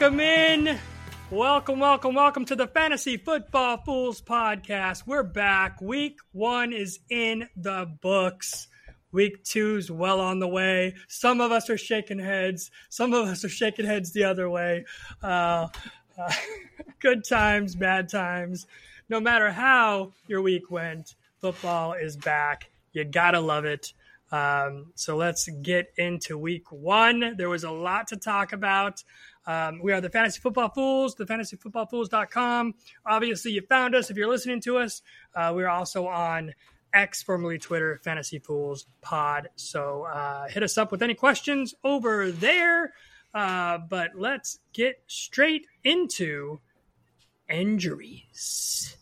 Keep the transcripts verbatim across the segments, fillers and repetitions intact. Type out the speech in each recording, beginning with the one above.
Welcome in. Welcome, welcome, welcome to the Fantasy Football Fools podcast. We're back. Week one is in the books. Week two's well on the way. Some of us are shaking heads. Some of us are shaking heads the other way. Uh, uh, good times, bad times. No matter how your week went, football is back. You gotta love it. Um, so let's get into week one. There was a lot to talk about. Um, we are the Fantasy Football Fools, the fantasy football fools dot com. Obviously, you found us if you're listening to us. Uh, we're also on X, formerly Twitter, Fantasy Fools Pod. So uh, hit us up with any questions over there. Uh, but let's get straight into injuries.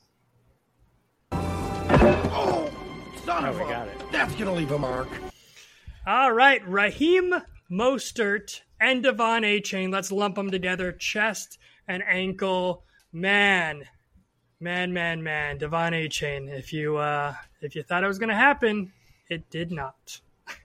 Oh, son Oh, of we a... got it. That's going to leave a mark. All right, Raheem Mostert and Devon Achane. Let's lump them together. Chest and ankle. Man, man, man, man. Devon Achane. If you uh, if you thought it was going to happen, it did not.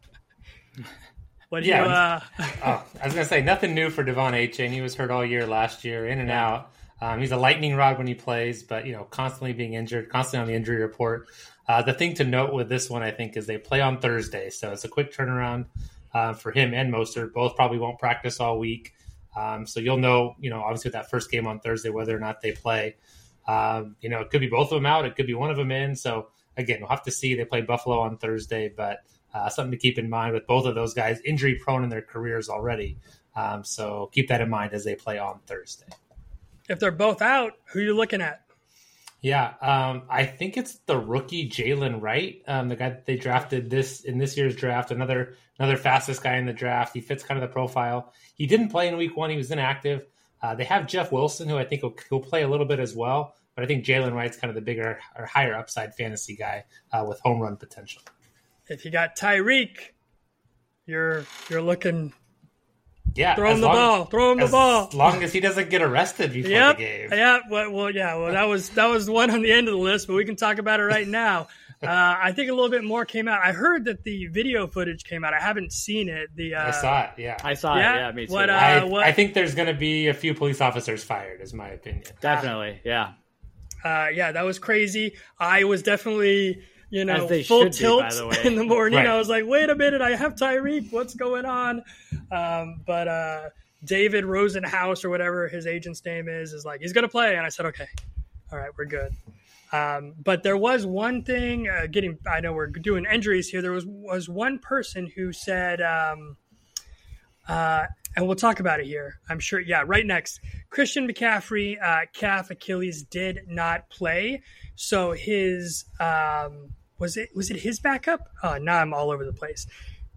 What do Yeah. you? Uh... Oh, I was going to say, nothing new for Devon Achane. He was hurt all year last year, in and out. Um, he's a lightning rod when he plays, but, you know, constantly being injured, constantly on the injury report. Uh, the thing to note with this one, I think, is they play on Thursday, so it's a quick turnaround uh, for him and Mostert. Both probably won't practice all week. Um, so you'll know, you know, obviously with that first game on Thursday, whether or not they play. Um, you know, it could be both of them out. It could be one of them in. So, again, we'll have to see. They play Buffalo on Thursday, but uh, something to keep in mind with both of those guys, injury-prone in their careers already. Um, so keep that in mind as they play on Thursday. If they're both out, who are you looking at? Yeah, um, I think it's the rookie Jalen Wright, um, the guy that they drafted this in this year's draft. Another another fastest guy in the draft. He fits kind of the profile. He didn't play in week one. He was inactive. Uh, they have Jeff Wilson, who I think will, will play a little bit as well. But I think Jalen Wright's kind of the bigger or higher upside fantasy guy uh, with home run potential. If you got Tyreek, you're you're looking. Yeah, Throw him the long, ball. Throw him the as ball. As long as he doesn't get arrested before Yep. the game. Yeah. Well, well, yeah. Well, that was that was one on the end of the list, but we can talk about it right now. Uh, I think a little bit more came out. I heard that the video footage came out. I haven't seen it. The uh, I saw it. Yeah, I saw Yeah? it. Yeah, me too. What, uh, I, what- I think there's going to be a few police officers fired, is my opinion. Definitely. Yeah. Uh, yeah, that was crazy. I was definitely, you know, As they full should be, tilt by the way. in the morning. Right. I was like, wait a minute, I have Tyreek. What's going on? Um, but uh, David Rosenhaus or whatever his agent's name is, is like, he's going to play. And I said, okay, all right, we're good. Um, but there was one thing uh, getting, I know we're doing injuries here. There was, was one person who said, um, uh, and we'll talk about it here. I'm sure. Yeah. Right next, Christian McCaffrey, uh, calf Achilles did not play. So his, um, was it, was it his backup? Oh, now I'm all over the place.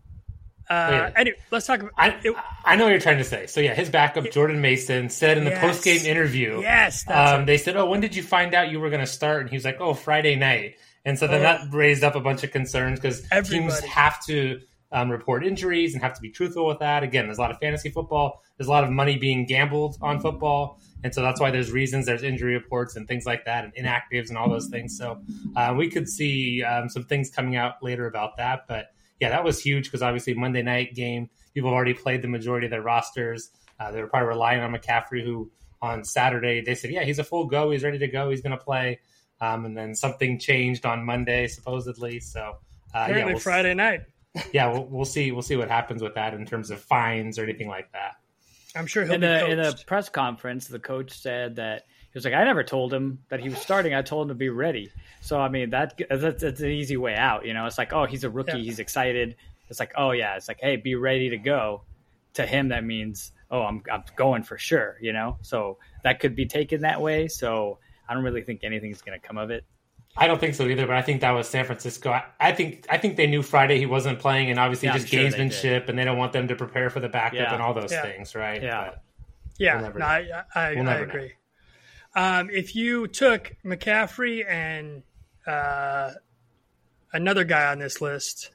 Uh, Yeah. anyway, let's talk about I, it. I know what you're trying to say. So, yeah, his backup, Jordan Mason, said in the Yes. post-game interview, Yes. That's um, it. they said, oh, when did you find out you were going to start? And he was like, oh, Friday night. And so then Oh. that raised up a bunch of concerns because teams Everybody. have to um, report injuries and have to be truthful with that. Again, there's a lot of fantasy football. There's a lot of money being gambled on football. And so that's why there's reasons, there's injury reports and things like that and inactives and all those things. So uh, we could see um, some things coming out later about that. But, yeah, that was huge because obviously Monday night game, people have already played the majority of their rosters. Uh, they were probably relying on McCaffrey, who on Saturday, they said, yeah, he's a full go. He's ready to go. He's going to play. Um, and then something changed on Monday, supposedly. So, uh, yeah, Apparently we'll, Friday night. yeah, we'll, we'll see. We'll see what happens with that in terms of fines or anything like that. I'm sure he'll In be the in the coached. press conference, the coach said that he was like, "I never told him that he was starting. I told him to be ready." So I mean, that that's, that's an easy way out. You know, it's like, oh, he's a rookie. Yeah. He's excited. It's like, oh yeah, it's like, hey, be ready to go. To him, that means, oh, I'm I'm going for sure. You know, so that could be taken that way. So I don't really think anything's going to come of it. I don't think so either, but I think that was San Francisco. I, I think I think they knew Friday he wasn't playing, and obviously Yeah, I'm just sure they gamesmanship, and they don't want them to prepare for the backup Yeah. and all those Yeah. things, right? Yeah. But Yeah, We'll never no, know. I, I, We'll I never agree. Um, if you took McCaffrey and uh, another guy on this list,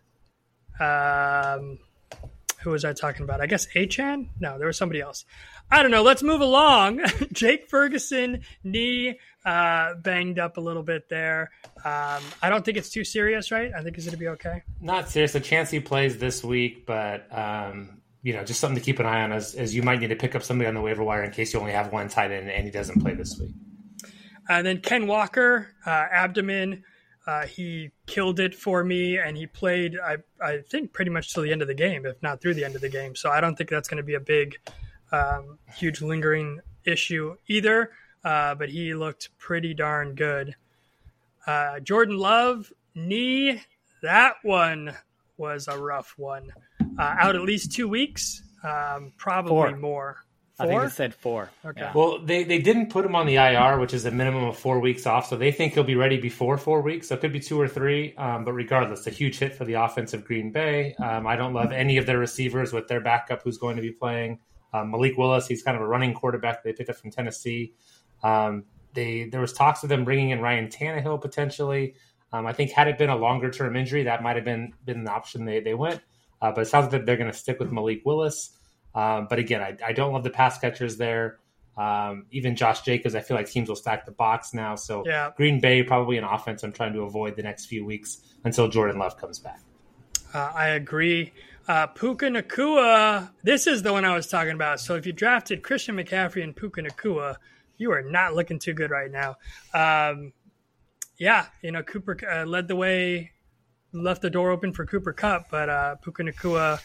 um, who was I talking about? I guess Achane? No, there was somebody else. I don't know. Let's move along. Jake Ferguson, knee uh, banged up a little bit there. Um, I don't think it's too serious, right? I think he's going to be okay. Not serious. A chance he plays this week, but um, you know, just something to keep an eye on as, as you might need to pick up somebody on the waiver wire in case you only have one tight end and he doesn't play this week. And then Ken Walker, uh, abdomen, uh, he killed it for me, and he played, I, I think, pretty much till the end of the game, if not through the end of the game. So I don't think that's going to be a big, um, huge lingering issue either, uh, but he looked pretty darn good. Uh, Jordan Love, knee, that one was a rough one. Uh, out at least two weeks, um, probably Four. more. I think Four? it said four. Okay. Yeah. Well, they, they didn't put him on the I R, which is a minimum of four weeks off, so they think he'll be ready before four weeks. So it could be two or three, um, but regardless, a huge hit for the offense of Green Bay. Um, I don't love any of their receivers with their backup who's going to be playing. Um, Malik Willis, he's kind of a running quarterback they picked up from Tennessee. Um, they There was talks of them bringing in Ryan Tannehill potentially. Um, I think had it been a longer-term injury, that might have been, been the option they, they went. Uh, but it sounds like they're going to stick with Malik Willis. Um, but again, I, I don't love the pass catchers there. Um, even Josh Jacobs, I feel like teams will stack the box now. So Yeah. Green Bay, probably an offense I'm trying to avoid the next few weeks until Jordan Love comes back. Uh, I agree. Uh, Puka Nacua, this is the one I was talking about. So if you drafted Christian McCaffrey and Puka Nacua, you are not looking too good right now. Um, yeah, you know, Cooper uh, led the way, left the door open for Cooper Kupp, but uh, Puka Nacua,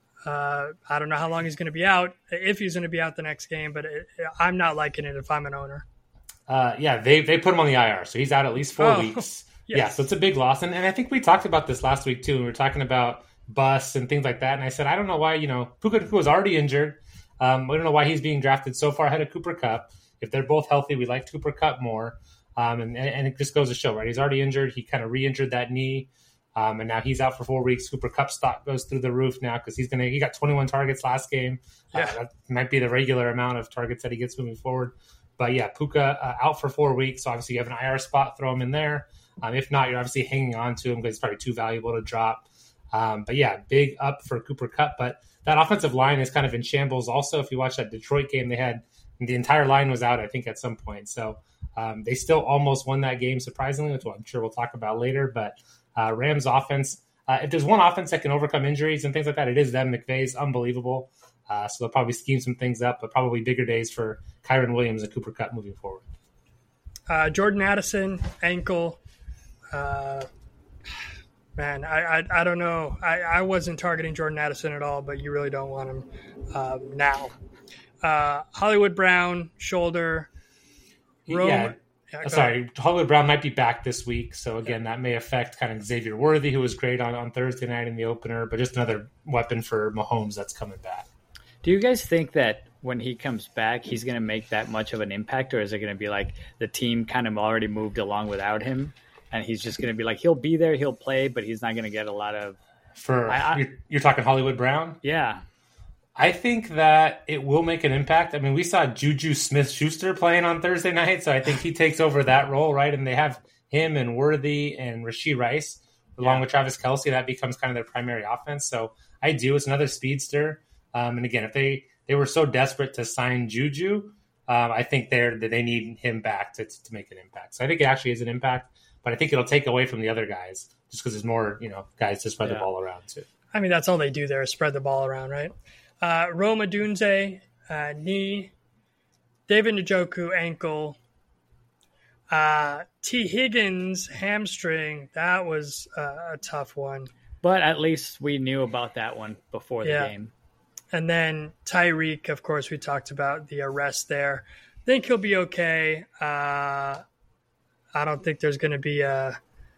uh, I don't know how long he's going to be out, if he's going to be out the next game, but it, I'm not liking it if I'm an owner. Uh, yeah, they they put him on the I R, so he's out at least four Oh, weeks. yes. Yeah, so it's a big loss. And, and I think we talked about this last week, too. We were talking about busts and things like that. And I said, I don't know why, you know, Puka Nacua was already injured. Um, I don't know why he's being drafted so far ahead of Cooper Kupp. If they're both healthy, we like Cooper Kupp more. Um, and, and it just goes to show, right? He's already injured. He kind of re-injured that knee. Um, and now he's out for four weeks. Cooper Kupp stock goes through the roof now because he's gonna. He got twenty-one targets last game. Yeah. Uh, that might be the regular amount of targets that he gets moving forward. But yeah, Puka uh, out for four weeks. So obviously you have an I R spot, throw him in there. Um, if not, you're obviously hanging on to him because he's probably too valuable to drop. Um, but yeah, big up for Cooper Kupp. But that offensive line is kind of in shambles. Also, if you watch that Detroit game, they had the entire line was out, I think, at some point. So um, they still almost won that game, surprisingly, which I'm sure we'll talk about later. But uh, Rams offense, uh, if there's one offense that can overcome injuries and things like that, it is them. McVay's unbelievable. Uh, so they'll probably scheme some things up, but probably bigger days for Kyron Williams and Cooper Kupp moving forward. Uh, Jordan Addison, ankle. Uh, man, I, I I don't know. I, I wasn't targeting Jordan Addison at all, but you really don't want him um, now. Uh, Hollywood Brown, shoulder. Rome, yeah. yeah Sorry, Hollywood Brown might be back this week. So, again, that may affect kind of Xavier Worthy, who was great on, on Thursday night in the opener, but just another weapon for Mahomes that's coming back. Do you guys think that when he comes back, he's going to make that much of an impact, or is it going to be like the team kind of already moved along without him, and he's just going to be like, he'll be there, he'll play, but he's not going to get a lot of... For I, I, you're, you're talking Hollywood Brown? Yeah. I think that it will make an impact. I mean, we saw Juju Smith-Schuster playing on Thursday night, so I think he takes over that role, right? And they have him and Worthy and Rashee Rice, along Yeah. with Travis Kelce. That becomes kind of their primary offense. So I do. It's another speedster. Um, and again, if they, they were so desperate to sign Juju, um, I think they're that they need him back to to make an impact. So I think it actually is an impact, but I think it'll take away from the other guys just because there's more, you know, guys to spread Yeah. the ball around too. I mean, that's all they do there is spread the ball around, right? Uh, Roma Dunze, uh, knee. David Njoku, ankle. Uh, T. Higgins, hamstring. That was uh, a tough one. But at least we knew about that one before the Yeah. game. And then Tyreek, of course, we talked about the arrest there. Think he'll be okay. Uh, I don't think there's going to be uh,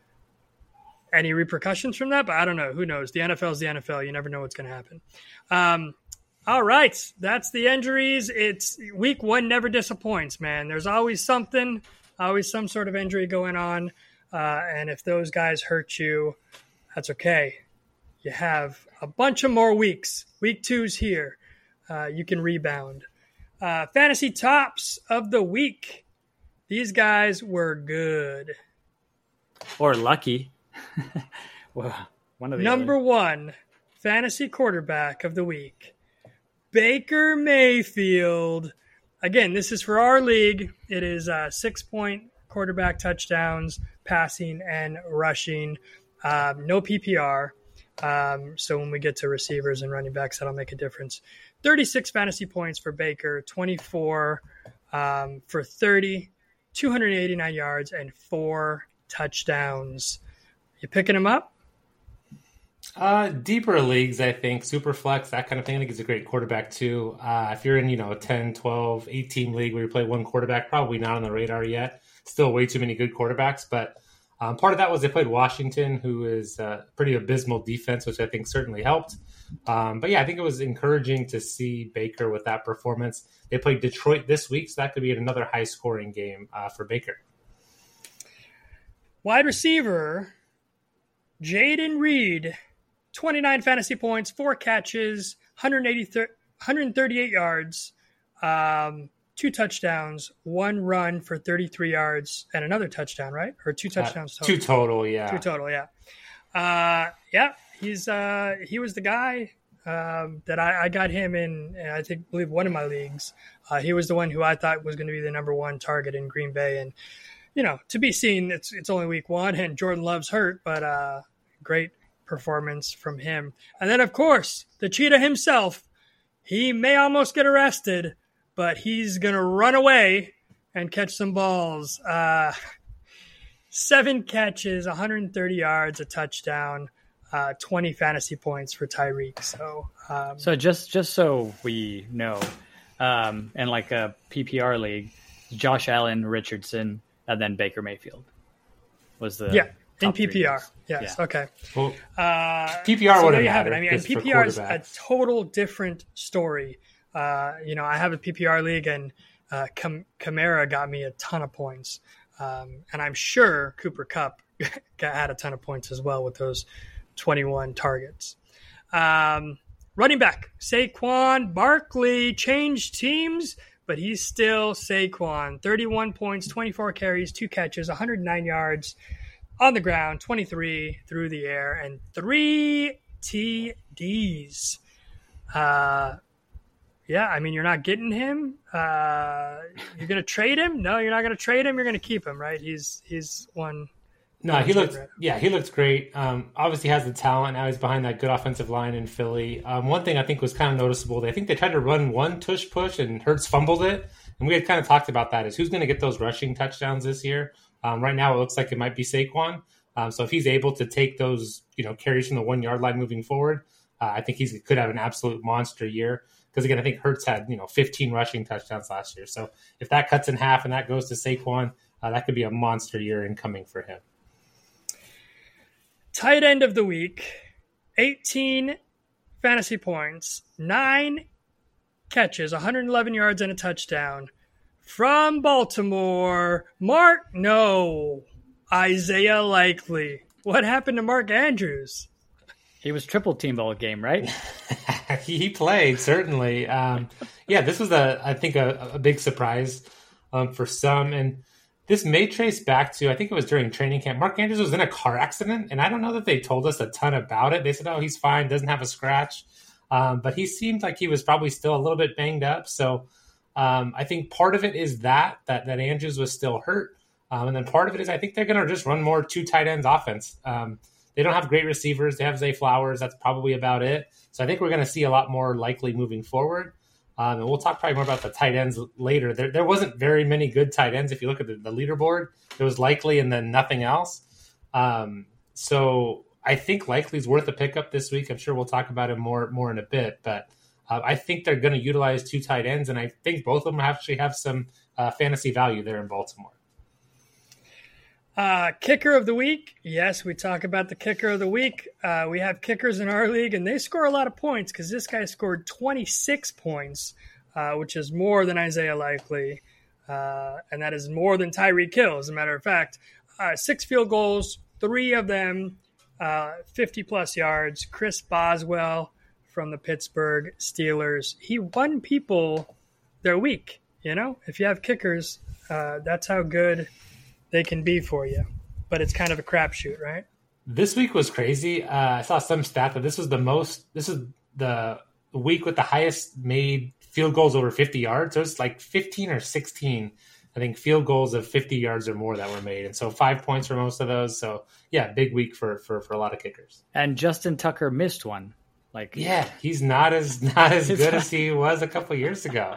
any repercussions from that, but I don't know. Who knows? The N F L is the N F L. You never know what's going to happen. Um, all right. That's the injuries. It's week one never disappoints, man. There's always something, always some sort of injury going on. Uh, and if those guys hurt you, that's okay. You have a bunch of more weeks. Week two's here. Uh, you can rebound. Uh, fantasy tops of the week. These guys were good. Or lucky. Well, one of the Number other. one, fantasy quarterback of the week. Baker Mayfield. Again, this is for our league. It is uh, six-point quarterback touchdowns, passing and rushing. Um, no P P R. Um, so when we get to receivers and running backs, that'll make a difference. thirty-six fantasy points for Baker, twenty-four um, for thirty, two hundred eighty-nine yards, and four touchdowns. You picking him up? Uh, deeper leagues, I think, Superflex, that kind of thing. I think he's a great quarterback, too. Uh, if you're in, you know, a ten, twelve, eight-team league where you play one quarterback, probably not on the radar yet. Still way too many good quarterbacks. But um, part of that was they played Washington, who is a pretty abysmal defense, which I think certainly helped. Um, but, yeah, I think it was encouraging to see Baker with that performance. They played Detroit this week, so that could be another high-scoring game uh, for Baker. Wide receiver, Jaden Reed. twenty-nine fantasy points, four catches, one hundred eighty, one hundred thirty-eight yards, um, two touchdowns, one run for thirty-three yards, and another touchdown, right? Or two touchdowns uh, total? Two total, yeah. Two total, yeah. Uh, yeah, he's uh, he was the guy um, that I, I got him in, I think, believe one of my leagues. Uh, he was the one who I thought was going to be the number one target in Green Bay. And, you know, to be seen, it's, it's only week one, and Jordan Love's hurt, but uh, great performance from him. And then, of course, the cheetah himself, he may almost get arrested, but he's going to run away and catch some balls. Uh, seven catches, one hundred thirty yards, a touchdown, uh, twenty fantasy points for Tyreek. So, um, so just, just so we know, um, in like a P P R league, Josh Allen, Richardson, and then Baker Mayfield was the yeah. In P P R, yes. Yeah. Okay. Well, uh, P P R so would there have you have it. mattered. I mean, and just P for P R is a quarterbacks. total different story. Uh, you know, I have a P P R league, and uh, Cam- Kamara got me a ton of points, um, and I'm sure Cooper Kupp got had a ton of points as well with those twenty-one targets. Um, running back Saquon Barkley changed teams, but he's still Saquon. thirty-one points, twenty-four carries, two catches, one hundred nine yards. On the ground, twenty-three through the air, and three T Ds. Uh, yeah, I mean, you're not getting him. Uh, you're going to trade him? No, you're not going to trade him. You're going to keep him, right? He's he's one. No, he looked. Yeah, he looked great. Um, obviously, has the talent. Now he's behind that good offensive line in Philly. Um, one thing I think was kind of noticeable. I think they tried to run one tush push, and Hurts fumbled it. And we had kind of talked about that. Is who's going to get those rushing touchdowns this year? Um, right now, it looks like it might be Saquon. Um, so if he's able to take those, you know, carries from the one yard line moving forward, uh, I think he could have an absolute monster year. Because again, I think Hurts had, you know, fifteen rushing touchdowns last year. So if that cuts in half and that goes to Saquon, uh, that could be a monster year incoming for him. Tight end of the week, eighteen fantasy points, nine catches, one hundred eleven yards and a touchdown. From Baltimore, Mark, no, Isaiah Likely. What happened to Mark Andrews? He was triple teamed all game, right? He played, certainly. Um, yeah, this was, a, I think, a, a big surprise um, for some. And this may trace back to, I think it was during training camp. Mark Andrews was in a car accident, and I don't know that they told us a ton about it. They said, oh, he's fine, doesn't have a scratch. Um, but he seemed like he was probably still a little bit banged up. So um, I think part of it is that, that, that Andrews was still hurt. Um, and then part of it is I think they're going to just run more two tight ends offense. Um, they don't have great receivers. They have Zay Flowers. That's probably about it. So I think we're going to see a lot more Likely moving forward. Um, and we'll talk probably more about the tight ends later. There, there wasn't very many good tight ends. If you look at the, the leaderboard, there was Likely and then nothing else. Um, so I think Likely's worth a pickup this week. I'm sure we'll talk about him more, more in a bit. But uh, I think they're going to utilize two tight ends, and I think both of them actually have some uh, fantasy value there in Baltimore. Uh, kicker of the week. Yes, we talk about the kicker of the week. Uh, we have kickers in our league, and they score a lot of points because this guy scored twenty-six points, uh, which is more than Isaiah Likely. Uh, and that is more than Tyreek Hill, as a matter of fact. Uh, six field goals, three of them uh, fifty-plus yards. Chris Boswell from the Pittsburgh Steelers. He won people their week, you know? If you have kickers, uh, that's how good they can be for you, but it's kind of a crapshoot, right? This week was crazy. Uh, I saw some stat that this was the most, this is the week with the highest made field goals over fifty yards. So it's like fifteen or sixteen I think, field goals of fifty yards or more that were made. And so five points for most of those. So, yeah, big week for, for, for a lot of kickers. And Justin Tucker missed one. Like, yeah, he's not as not as good as he was a couple years ago.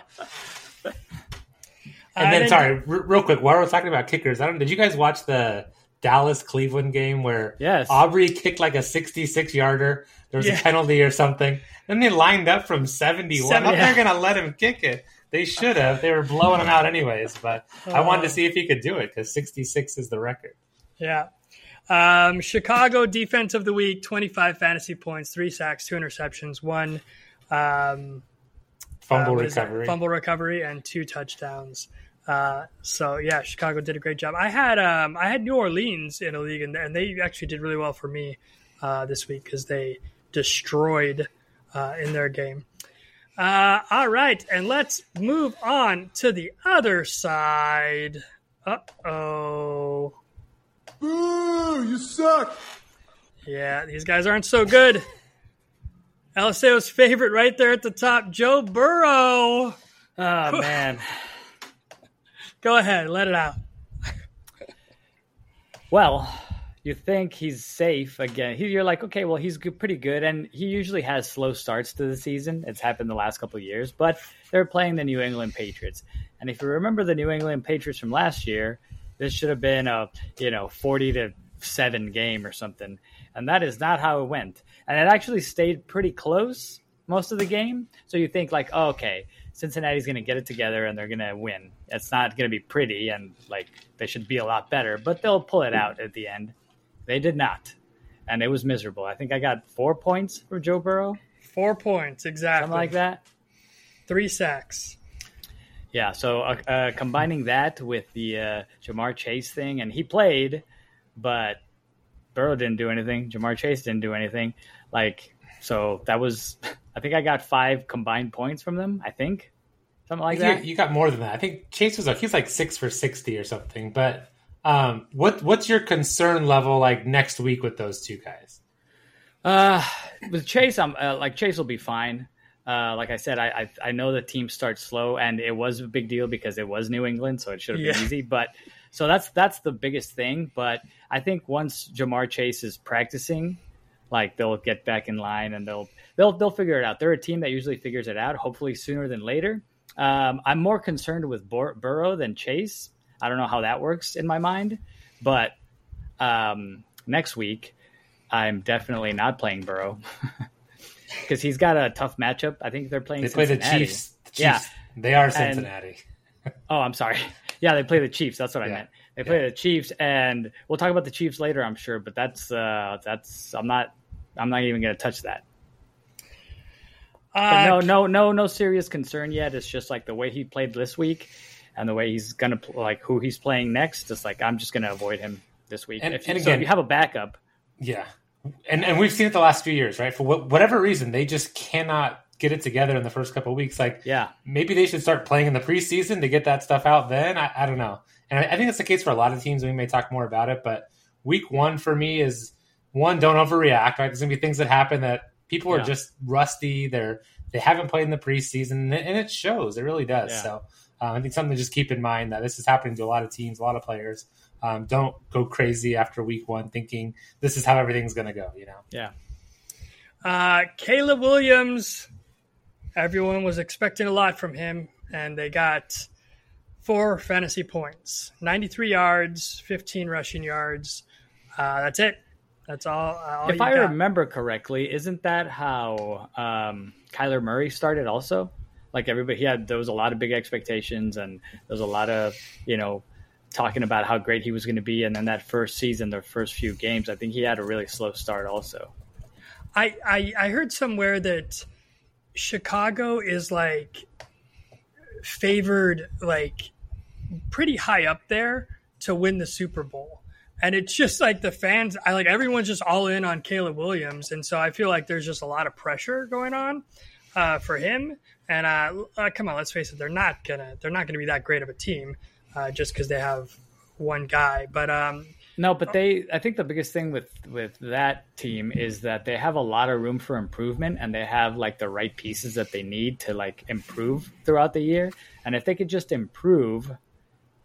And then, sorry, r- real quick, while we're talking about kickers, I don't. Did you guys watch the Dallas Cleveland game where yes. Aubrey kicked like a sixty-six yarder? There was yeah. a penalty or something. Then they lined up from seventy-one. Seven, I'm not yeah. going to let him kick it. They should have. They were blowing him out anyways. But oh. I wanted to see if he could do it because sixty-six is the record. Yeah. Um, Chicago defense of the week, twenty-five fantasy points, three sacks, two interceptions, one um, fumble uh, recovery, fumble recovery, and two touchdowns. Uh, so yeah, Chicago did a great job. I had um, I had New Orleans in a league, and, and they actually did really well for me uh, this week because they destroyed uh, in their game. Uh, all right, and let's move on to the other side. Uh oh. Boo! You suck. Yeah, these guys aren't so good. L S A's favorite right there at the top, Joe Burrow. Oh, man. Go ahead, let it out. Well, you think he's safe again. He, you're like, okay, well, he's good, pretty good, and he usually has slow starts to the season. It's happened the last couple of years, but they're playing the New England Patriots. And if you remember the New England Patriots from last year, this should have been a, you know, forty to seven game or something. And that is not how it went. And it actually stayed pretty close most of the game. So you think like, oh, okay, Cincinnati's going to get it together and they're going to win. It's not going to be pretty and like they should be a lot better, but they'll pull it out at the end. They did not. And it was miserable. I think I got four points for Joe Burrow. Four points, exactly. Something like that. Three sacks. Yeah, so uh, uh, combining that with the uh, Jamar Chase thing, and he played, but Burrow didn't do anything. Jamar Chase didn't do anything. Like, so that was, I think I got five combined points from them, I think. Something like that. You, you got more than that. I think Chase was like, he's like six for sixty or something. But um, what what's your concern level like next week with those two guys? Uh, with Chase, I'm uh, like Chase will be fine. Uh, like I said, I, I I know the team starts slow, and it was a big deal because it was New England, so it should have been yeah. easy. But so that's that's the biggest thing. But I think once Jamar Chase is practicing, like they'll get back in line and they'll they'll they'll figure it out. They're a team that usually figures it out, hopefully sooner than later. Um, I'm more concerned with Bur- Burrow than Chase. I don't know how that works in my mind, but um, next week I'm definitely not playing Burrow. Because he's got a tough matchup. I think they're playing They Cincinnati. play the Chiefs. the Chiefs. Yeah. They are Cincinnati. And, oh, I'm sorry. Yeah, they play the Chiefs. That's what I yeah. meant. They play yeah. the Chiefs, and we'll talk about the Chiefs later, I'm sure. But that's uh, that's I'm not I'm not even going to touch that. Uh, no, no, no, no serious concern yet. It's just like the way he played this week, and the way he's going to pl- like who he's playing next. It's like I'm just going to avoid him this week. And, if you, and so again, if you have a backup, yeah. And and we've seen it the last few years, right? For wh- whatever reason, they just cannot get it together in the first couple of weeks. Like, yeah, maybe they should start playing in the preseason to get that stuff out then. I, I don't know. And I, I think that's the case for a lot of teams. We may talk more about it. But week one for me is, one, don't overreact, right? There's going to be things that happen that people yeah. are just rusty. They're, they haven't played in the preseason, and it shows. It really does. Yeah. So uh, I think something to just keep in mind that this is happening to a lot of teams, a lot of players. Um, don't go crazy after week one thinking this is how everything's going to go, you know? Yeah. Uh, Caleb Williams, everyone was expecting a lot from him, and they got four fantasy points, ninety-three yards, fifteen rushing yards. Uh, that's it. That's all. Uh, all if I got. remember correctly, isn't that how um, Kyler Murray started also? Like everybody, he had, there was a lot of big expectations, and there was a lot of, you know, talking about how great he was going to be. And then that first season, the first few games, I think he had a really slow start also. I, I, I heard somewhere that Chicago is like favored like pretty high up there to win the Super Bowl. And it's just like the fans, I like everyone's just all in on Caleb Williams. And so I feel like there's just a lot of pressure going on uh, for him. And uh, uh, come on, let's face it, they're not gonna they're not gonna be that great of a team. Uh, just because they have one guy. But um, no, but they, I think the biggest thing with, with that team is that they have a lot of room for improvement, and they have like the right pieces that they need to like improve throughout the year. And if they could just improve,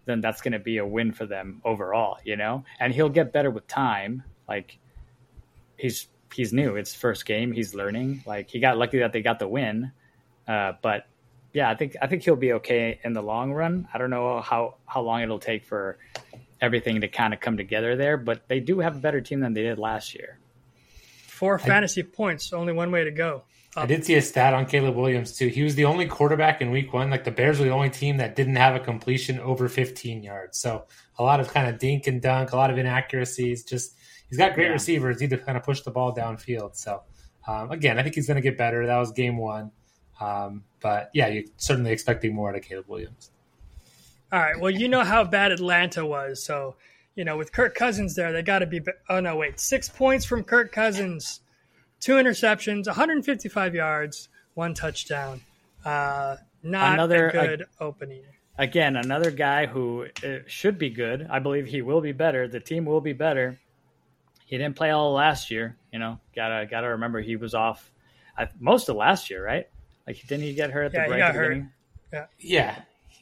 then that's going to be a win for them overall, you know? And he'll get better with time. Like he's, he's new. It's first game. He's learning. Like he got lucky that they got the win. Uh, but yeah, I think, I think he'll be okay in the long run. I don't know how, how long it'll take for everything to kind of come together there, but they do have a better team than they did last year. Four fantasy I, points, only one way to go. Up. I did see a stat on Caleb Williams too. He was the only quarterback in week one. Like the Bears were the only team that didn't have a completion over fifteen yards. So a lot of kind of dink and dunk, a lot of inaccuracies. Just he's got great yeah. receivers. He to kind of push the ball downfield. So um, again, I think he's going to get better. That was game one. Um, but yeah, you're certainly expecting more out of Caleb Williams. All right. Well, you know how bad Atlanta was. So, you know, with Kirk Cousins there, they got to be – oh, no, wait. Six points from Kirk Cousins, two interceptions, one hundred fifty-five yards, one touchdown. Uh, not another, a good uh, opening. Again, another guy who uh, should be good. I believe he will be better. The team will be better. He didn't play all last year. You know, gotta gotta remember he was off uh, most of last year, right? Like, didn't he get hurt at yeah, the break? He got at the hurt. beginning? Yeah. Yeah.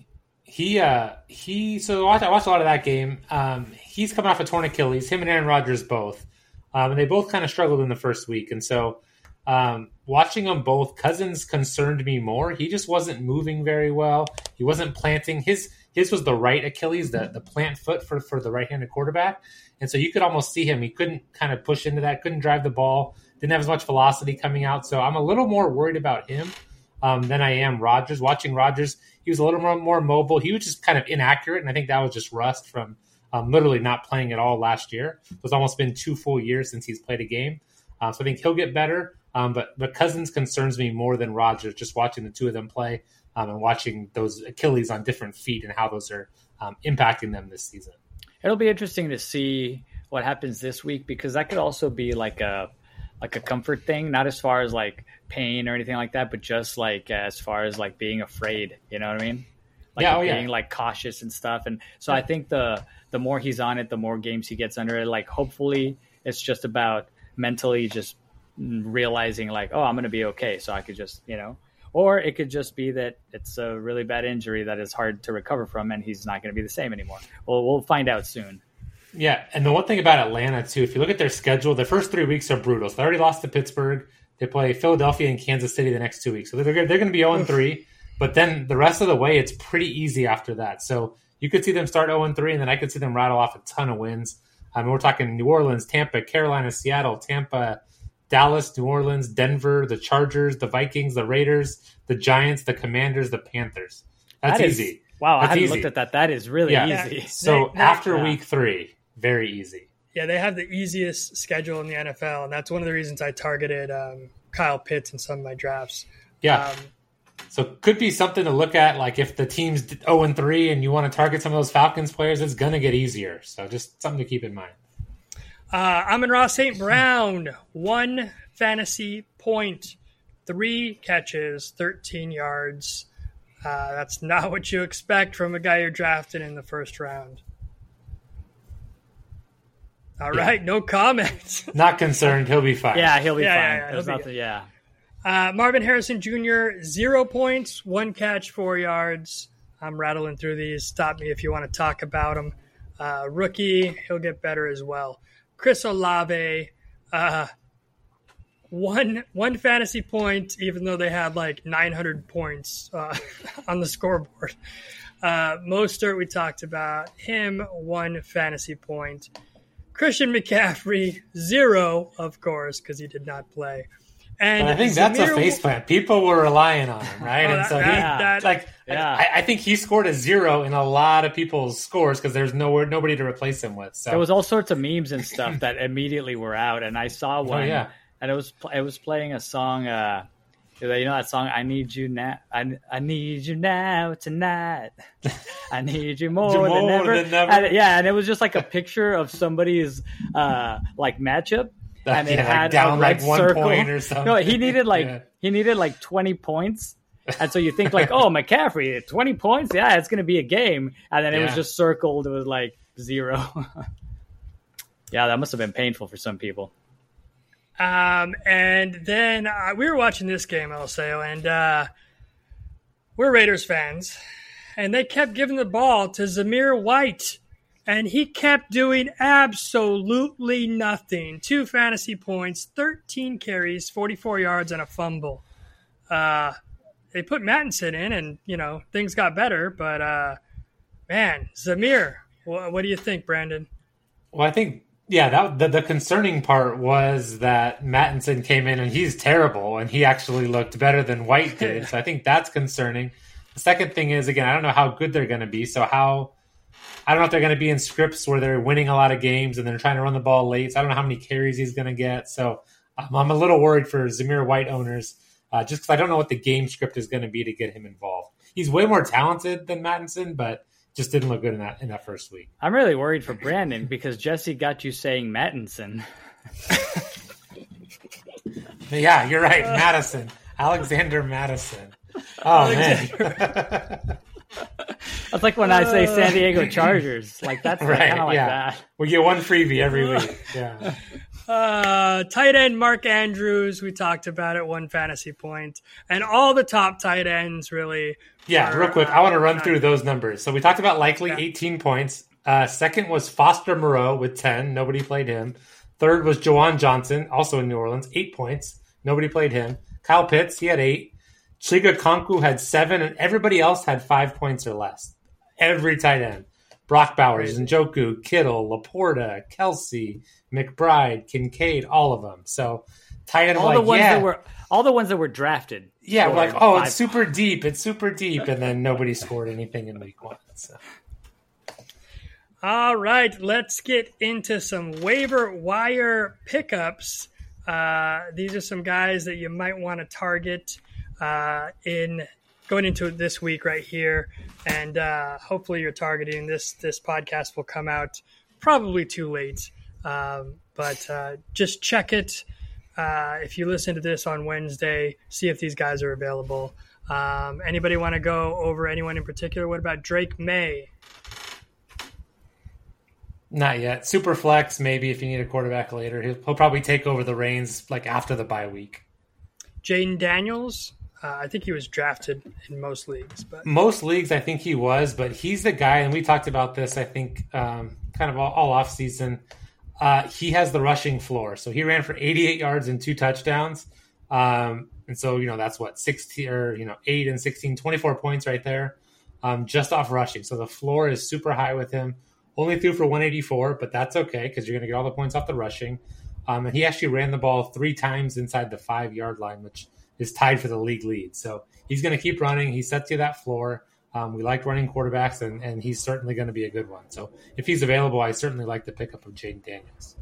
He, uh, he, so I watched, I watched a lot of that game. Um, he's coming off a torn Achilles, him and Aaron Rodgers both. Um, and they both kind of struggled in the first week. And so, um, watching them both, Cousins concerned me more. He just wasn't moving very well. He wasn't planting. His, his was the right Achilles, the, the plant foot for, for the right-handed quarterback. And so you could almost see him. He couldn't kind of push into that, couldn't drive the ball, didn't have as much velocity coming out. So I'm a little more worried about him. Um, than I am Rodgers. Watching Rodgers, he was a little more, more mobile. He was just kind of inaccurate, and I think that was just rust from um, literally not playing at all last year. It's almost been two full years since he's played a game. Uh, so I think he'll get better. Um, but, but Cousins concerns me more than Rodgers, just watching the two of them play um, and watching those Achilles on different feet and how those are um, impacting them this season. It'll be interesting to see what happens this week, because that could also be like a like a comfort thing, not as far as like pain or anything like that, but just like as far as like being afraid, you know what I mean? Like yeah, oh, being yeah. like cautious and stuff. And so I think the the more he's on it, the more games he gets under it. Like hopefully it's just about mentally just realizing like, oh, I'm going to be okay. So I could just, you know, or it could just be that it's a really bad injury that is hard to recover from and he's not going to be the same anymore. Well, we'll find out soon. Yeah, and the one thing about Atlanta, too, if you look at their schedule, the first three weeks are brutal. So they already lost to Pittsburgh. They play Philadelphia and Kansas City the next two weeks. So they're, they're going to be oh and three, but then the rest of the way, it's pretty easy after that. So you could see them start oh and three, and then I could see them rattle off a ton of wins. I mean, we're talking New Orleans, Tampa, Carolina, Seattle, Tampa, Dallas, New Orleans, Denver, the Chargers, the Vikings, the Raiders, the Giants, the Commanders, the Panthers. That's that is, easy. Wow, That's I hadn't easy. looked at that. That is really yeah. easy. Yeah. So They- they- after yeah. week three, very easy. Yeah, they have the easiest schedule in the N F L, and that's one of the reasons I targeted um, Kyle Pitts in some of my drafts. Yeah. Um, So could be something to look at. Like if the team's oh and three and you want to target some of those Falcons players, it's going to get easier. So just something to keep in mind. Uh, Amon-Ra Saint Brown, one fantasy point, three catches, thirteen yards. Uh, that's not what you expect from a guy you're drafted in the first round. All Yeah. right, no comments. Not concerned. He'll be fine. Yeah, he'll be Yeah, fine. yeah, yeah, There's he'll be nothing. Yeah. Uh, Marvin Harrison Junior, zero points, one catch, four yards. I'm rattling through these. Stop me if you want to talk about him. Uh, rookie, he'll get better as well. Chris Olave, uh, one one fantasy point, even though they had like nine hundred points uh, on the scoreboard. Uh, Mostert, we talked about him, one fantasy point. Christian McCaffrey, zero, of course, because he did not play. And But I think that's a Zamir- face plant. People were relying on him, right? Oh, and that- so he, that- that- like, Yeah. I, I think he scored a zero in a lot of people's scores because there's nowhere, nobody to replace him with. So There was all sorts of memes and stuff that immediately were out, and I saw one, Oh, yeah. and it was it was playing a song. Uh, you know that song, "I Need You Now." I, I need you now tonight. I need you more, More than ever. than ever. And, yeah, and it was just like a picture of somebody's uh, like matchup, and it Yeah, like had down a red like one circle. point or something. No, he needed like Yeah. he needed like twenty points. And so you think like, oh, McCaffrey, twenty points? Yeah, it's going to be a game. And then it was Yeah. just circled. It was like zero. Yeah, that must have been painful for some people. Um, and then uh, we were watching this game, I'll say, and uh, we're Raiders fans. and they kept giving the ball to Zamir White, and he kept doing absolutely nothing. Two fantasy points, thirteen carries, forty-four yards, and a fumble. Uh, they put Mattinson in, and, you know, things got better. But, uh, man, Zamir, wh- what do you think, Brandon? Well, I think, yeah, that the, the concerning part was that Mattinson came in, and he's terrible, and he actually looked better than White did. So I think that's concerning. The second thing is, again, I don't know how good they're going to be. So how – I don't know if they're going to be in scripts where they're winning a lot of games and they're trying to run the ball late. So I don't know how many carries he's going to get. So um, I'm a little worried for Zamir White owners uh, just because I don't know what the game script is going to be to get him involved. He's way more talented than Mattinson, but just didn't look good in that in that first week. I'm really worried for Brandon because Jesse got you saying Mattinson. Yeah, you're right. Uh, Madison. Alexander Madison. Oh, man. That's like when I say San Diego Chargers. Like, that's like, right, kind of like yeah. that. We get one freebie every week. Yeah. Uh, tight end Mark Andrews, we talked about it, one fantasy point. And all the top tight ends, really. Yeah, were, real quick. Uh, I want to run through those numbers. So we talked about likely yeah. eighteen points. Uh, second was Foster Moreau with ten. Nobody played him. Third was Jawan Johnson, also in New Orleans, eight points. Nobody played him. Kyle Pitts, he had eight. Chiga Konku had seven, and everybody else had five points or less. Every tight end. Brock Bowers, Njoku, Kittle, Laporta, Kelsey, McBride, Kincaid, all of them. So tight end, all like, the ones yeah. that were all the ones that were drafted. Yeah, we're like, oh, five. It's super deep. It's super deep. And then nobody scored anything in week one. So. All right, let's get into some waiver wire pickups. Uh, these are some guys that you might want to target uh, in going into this week right here. And uh, hopefully you're targeting this. This podcast will come out probably too late. Um, but uh, just check it. Uh, if you listen to this on Wednesday, see if these guys are available. Um, anybody want to go over anyone in particular? What about Drake May? Not yet. Super flex, maybe if you need a quarterback later. He'll, he'll probably take over the reins like after the bye week. Jaden Daniels, uh, I think he was drafted in most leagues. But most leagues, I think he was, but he's the guy, and we talked about this, I think, um, kind of all, all off season. Uh, he has the rushing floor. So he ran for eighty-eight yards and two touchdowns. Um, and so, you know, that's what, sixteen or, you know, eight and sixteen, twenty-four points right there um, just off rushing. So the floor is super high with him. Only threw for one eighty-four, but that's okay because you're going to get all the points off the rushing. Um, and he actually ran the ball three times inside the five-yard line, which is tied for the league lead. So he's going to keep running. He sets you that floor. Um, we like running quarterbacks, and, and he's certainly going to be a good one. So if he's available, I certainly like the pickup of Jaden Daniels.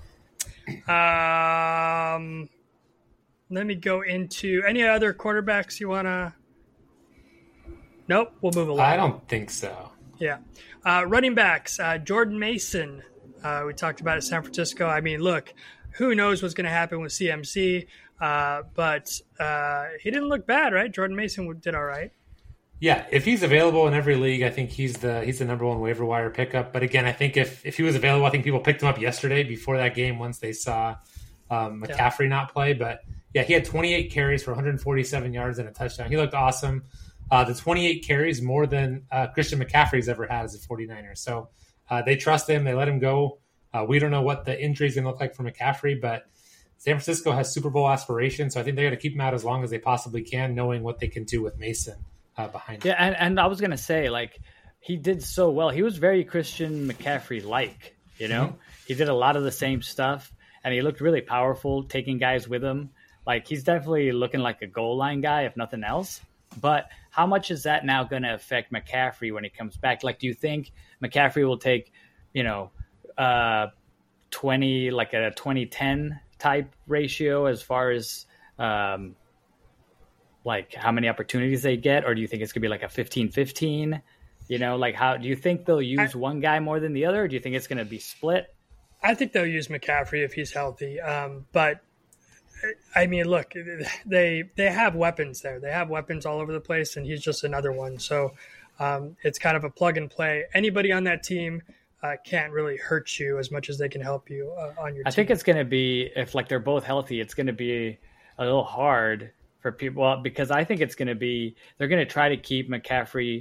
Um, let me go into any other quarterbacks you want to – nope, we'll move along. I don't think so. Yeah. Uh, running backs, uh, Jordan Mason. Uh, we talked about it, San Francisco. I mean, look, who knows what's going to happen with C M C, uh, but uh, he didn't look bad, right? Jordan Mason did all right. Yeah, if he's available in every league, I think he's the he's the number one waiver wire pickup. But again, I think if, if he was available, I think people picked him up yesterday before that game once they saw um, McCaffrey yeah. not play. But yeah, he had twenty-eight carries for one hundred forty-seven yards and a touchdown. He looked awesome. Uh, the twenty-eight carries more than uh, Christian McCaffrey's ever had as a forty-niner. So uh, they trust him. They let him go. Uh, we don't know what the injury is going to look like for McCaffrey, but San Francisco has Super Bowl aspirations. So I think they got to keep him out as long as they possibly can, knowing what they can do with Mason uh, behind him. Yeah, and, and I was going to say, like, he did so well. He was very Christian McCaffrey-like, you know? Mm-hmm. He did a lot of the same stuff, and he looked really powerful, taking guys with him. Like, he's definitely looking like a goal line guy, if nothing else. But how much is that now going to affect McCaffrey when he comes back? Like, do you think McCaffrey will take, you know, uh, twenty, like a twenty ten type ratio as far as um, like how many opportunities they get? Or do you think it's going to be like a fifteen fifteen? You know, like how do you think they'll use I, one guy more than the other? Or do you think it's going to be split? I think they'll use McCaffrey if he's healthy. Um, but I mean, look, they they have weapons there. They have weapons all over the place, and he's just another one. So um, it's kind of a plug and play. Anybody on that team uh, can't really hurt you as much as they can help you uh, on your I team. I think it's going to be, if like they're both healthy, it's going to be a little hard for people because I think it's going to be, they're going to try to keep McCaffrey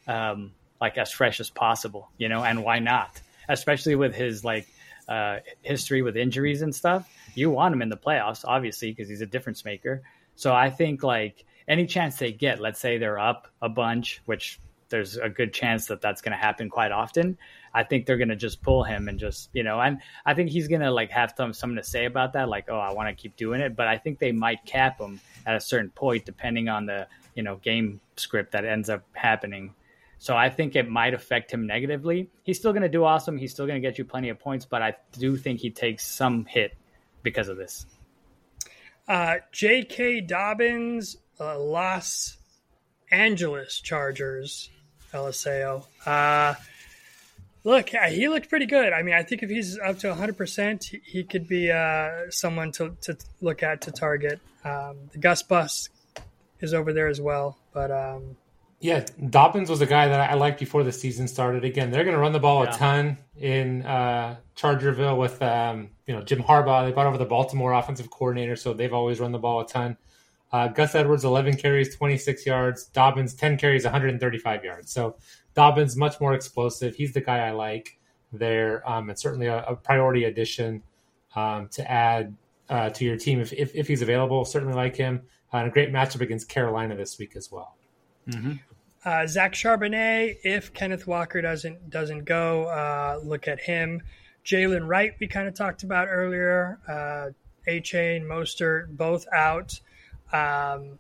um, like as fresh as possible, you know, and why not? Especially with his like uh, history with injuries and stuff. You want him in the playoffs, obviously, because he's a difference maker. So I think like any chance they get, let's say they're up a bunch, which there's a good chance that that's going to happen quite often. I think they're going to just pull him and just, you know, and I think he's going to like have some, something to say about that. Like, oh, I want to keep doing it. But I think they might cap him at a certain point, depending on the, you know, game script that ends up happening. So I think it might affect him negatively. He's still going to do awesome. He's still going to get you plenty of points, but I do think he takes some hit because of this. Uh, J K. Dobbins, uh, Los Angeles Chargers, L S A O. Uh, look, he looked pretty good. I mean, I think if he's up to one hundred percent, he, he could be uh, someone to, to look at, to target. Um, the Gus Bus is over there as well. But um, yeah, Dobbins was a guy that I liked before the season started. Again, they're going to run the ball yeah. a ton in uh, Chargerville with um, you know Jim Harbaugh. They brought over the Baltimore offensive coordinator, so they've always run the ball a ton. Uh, Gus Edwards, eleven carries, twenty-six yards. Dobbins, ten carries, one hundred thirty-five yards. So Dobbins, much more explosive. He's the guy I like there. Um, it's certainly a, a priority addition um, to add uh, to your team if, if, if he's available. Certainly like him. Uh, and a great matchup against Carolina this week as well. Mm-hmm. Uh, Zach Charbonnet, if Kenneth Walker doesn't doesn't go, uh, look at him. Jalen Wright, we kind of talked about earlier. Uh, A-Chain, Mostert, both out. Um,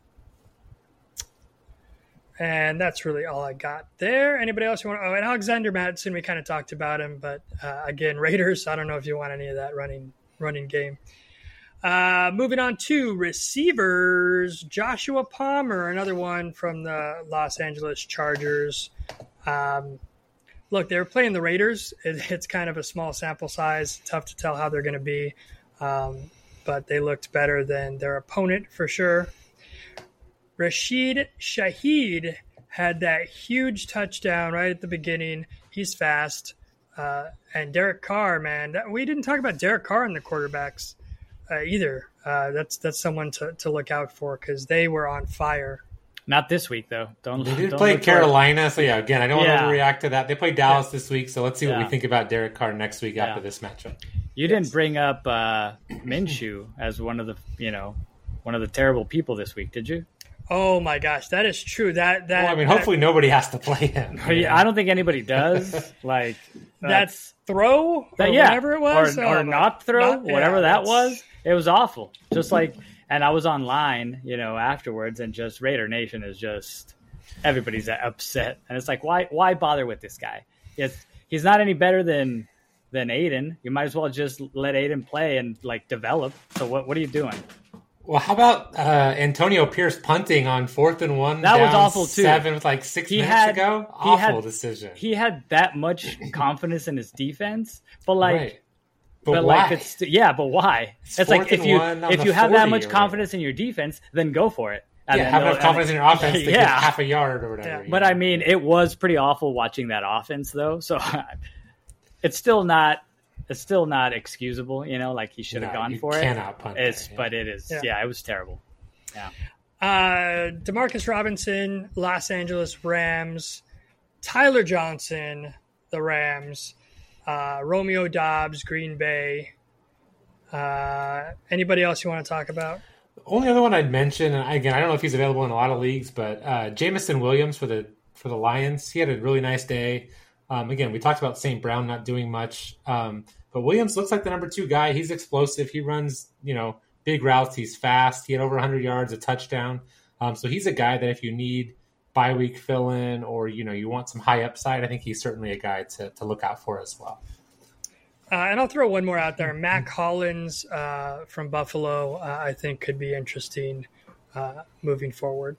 and that's really all I got there. Anybody else you want to? Oh, and Alexander Mattison, we kind of talked about him, but uh, again, Raiders. I don't know if you want any of that running running game. Uh, moving on to receivers, Joshua Palmer, another one from the Los Angeles Chargers. Um, look, they were playing the Raiders. It, it's kind of a small sample size. Tough to tell how they're going to be. Um, but they looked better than their opponent for sure. Rashid Shaheed had that huge touchdown right at the beginning. He's fast. Uh, and Derek Carr, man, that, we didn't talk about Derek Carr in the quarterbacks uh, either. Uh, that's that's someone to, to look out for because they were on fire. Not this week, though. Don't They did don't play look Carolina, so yeah, again, I don't Yeah. want to overreact to that. They play Dallas Yeah. this week, so let's see what Yeah. we think about Derek Carr next week Yeah. after this matchup. You didn't bring up uh, Minshew as one of the, you know, one of the terrible people this week, did you? Oh my gosh, that is true. That that Well, I mean, that, hopefully nobody has to play him. Yeah, I don't think anybody does. Like that that's throw or that, yeah, whatever it was, or, oh or my- not throw, not- yeah, whatever that that's- was. It was awful. Just like, and I was online, you know, afterwards, and just Raider Nation is just everybody's upset, and it's like, why, why bother with this guy? It's, he's not any better than than Aiden. You might as well just let Aiden play and like develop. So what, what are you doing? Well, how about uh, Antonio Pierce punting on fourth and one? That was down awful, too. Seven with like six He minutes had- ago. he Awful had- decision. He had that much confidence in his defense, but like. right. But, But why? like it's yeah, but why? It's It's, like fourth if and you one on if the you have that forty much or confidence in your defense, then go for it. And yeah, then have they'll- enough confidence in your offense to Yeah. get half a yard or whatever. Yeah. But I mean, it was pretty awful watching that offense, though. So it's still not it's still not excusable. You know, like he should have No, gone you for it. cannot punt that, It's yeah. but it is Yeah. yeah. it was terrible. Uh, Demarcus Robinson, Los Angeles Rams, Tyler Johnson, the Rams, uh, Romeo Doubs, Green Bay. Uh, anybody else you want to talk about? The only other one I'd mention, and again, I don't know if he's available in a lot of leagues, but uh, Jamison Williams for the for the Lions, he had a really nice day. Um, again, we talked about Saint Brown not doing much, um, but Williams looks like the number two guy. He's explosive. He runs, you know, big routes. He's fast. He had over one hundred yards, a touchdown. Um, so he's a guy that if you need bye week fill in or you know you want some high upside, I think he's certainly a guy to to look out for as well. Uh, and I'll throw one more out there. Mac Hollins uh, from Buffalo, uh, I think could be interesting uh, moving forward.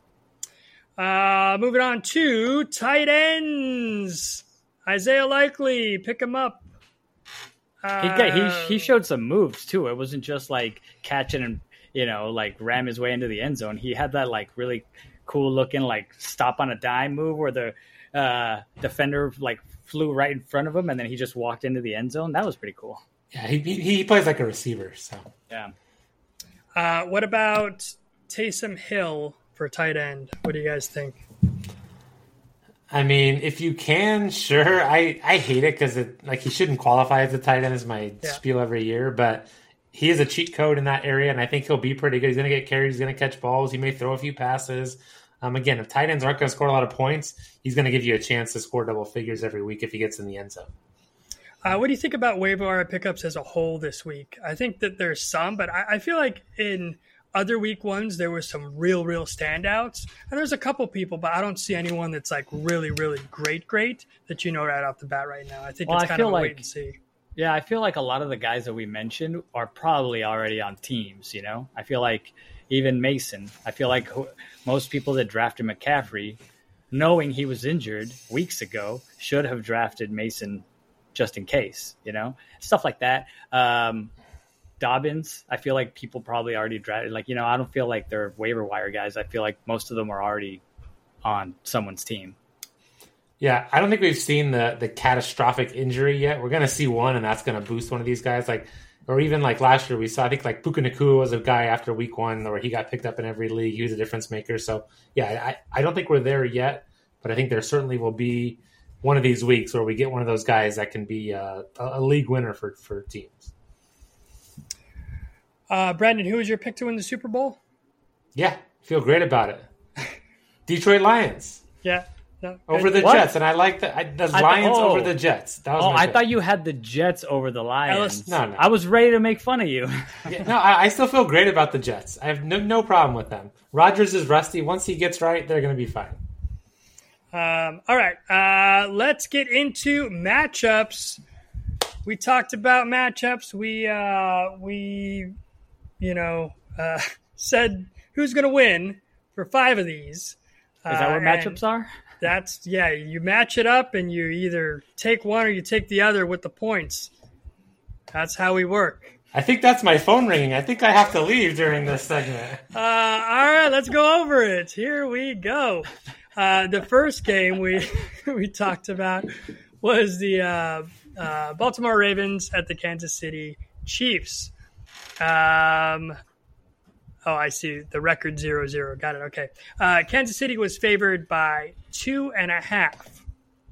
Uh, moving on to tight ends. Isaiah Likely, pick him up. Uh, He got, he he showed some moves too. It wasn't just like catching and you know like ram his way into the end zone. He had that like really cool looking like stop on a dime move where the uh, defender like flew right in front of him and then he just walked into the end zone. That was pretty cool. Yeah, he he, he plays like a receiver. So Yeah. Uh, what about Taysom Hill for tight end? What do you guys think? I mean, if you can, sure. I, I hate it because it like he shouldn't qualify as a tight end is my yeah. spiel every year, but he is a cheat code in that area, and I think he'll be pretty good. He's going to get carried. He's going to catch balls. He may throw a few passes. Um, again, if tight ends aren't going to score a lot of points, he's going to give you a chance to score double figures every week if he gets in the end zone. Uh, what do you think about waiver wire pickups as a whole this week? I think that there's some, but I, I feel like in other week ones, there were some real, real standouts. And there's a couple people, but I don't see anyone that's like really, really great, great that you know right off the bat right now. I think well, it's kind of a like, wait and see. Yeah, I feel like a lot of the guys that we mentioned are probably already on teams, you know? I feel like even Mason, I feel like most people that drafted McCaffrey, knowing he was injured weeks ago, should have drafted Mason just in case, you know? Stuff like that. Um, Dobbins, I feel like people probably already drafted. Like, you know, I don't feel like they're waiver wire guys. I feel like most of them are already on someone's team. Yeah, I don't think we've seen the the catastrophic injury yet. We're going to see one, and that's going to boost one of these guys. Like, or even like last year, we saw, I think like Puka Nacua was a guy after week one where he got picked up in every league. He was a difference maker. So, yeah, I, I don't think we're there yet, but I think there certainly will be one of these weeks where we get one of those guys that can be uh, a, a league winner for, for teams. Uh, Brandon, who was your pick to win the Super Bowl? Yeah, feel great about it. Detroit Lions. Yeah. No, over the what? Jets, and I like the, I, the I Lions th- oh. over the Jets. That was oh, my I pick. thought you had the Jets over the Lions. No, no. I was ready to make fun of you. yeah, no, I, I still feel great about the Jets. I have no, no problem with them. Rodgers is rusty. Once he gets right, they're going to be fine. Um, all right, uh, let's get into matchups. We talked about matchups. We uh, we you know uh, said who's going to win for five of these. Is that what uh, matchups are? That's, yeah, you match it up and you either take one or you take the other with the points. That's how we work. I think that's my phone ringing. I think I have to leave during this segment. Uh, all right, let's go over it. Here we go. Uh, the first game we we talked about was the uh, uh, Baltimore Ravens at the Kansas City Chiefs. Um Oh, I see. The record zero zero. Got it. Okay. Uh, Kansas City was favored by two and a half.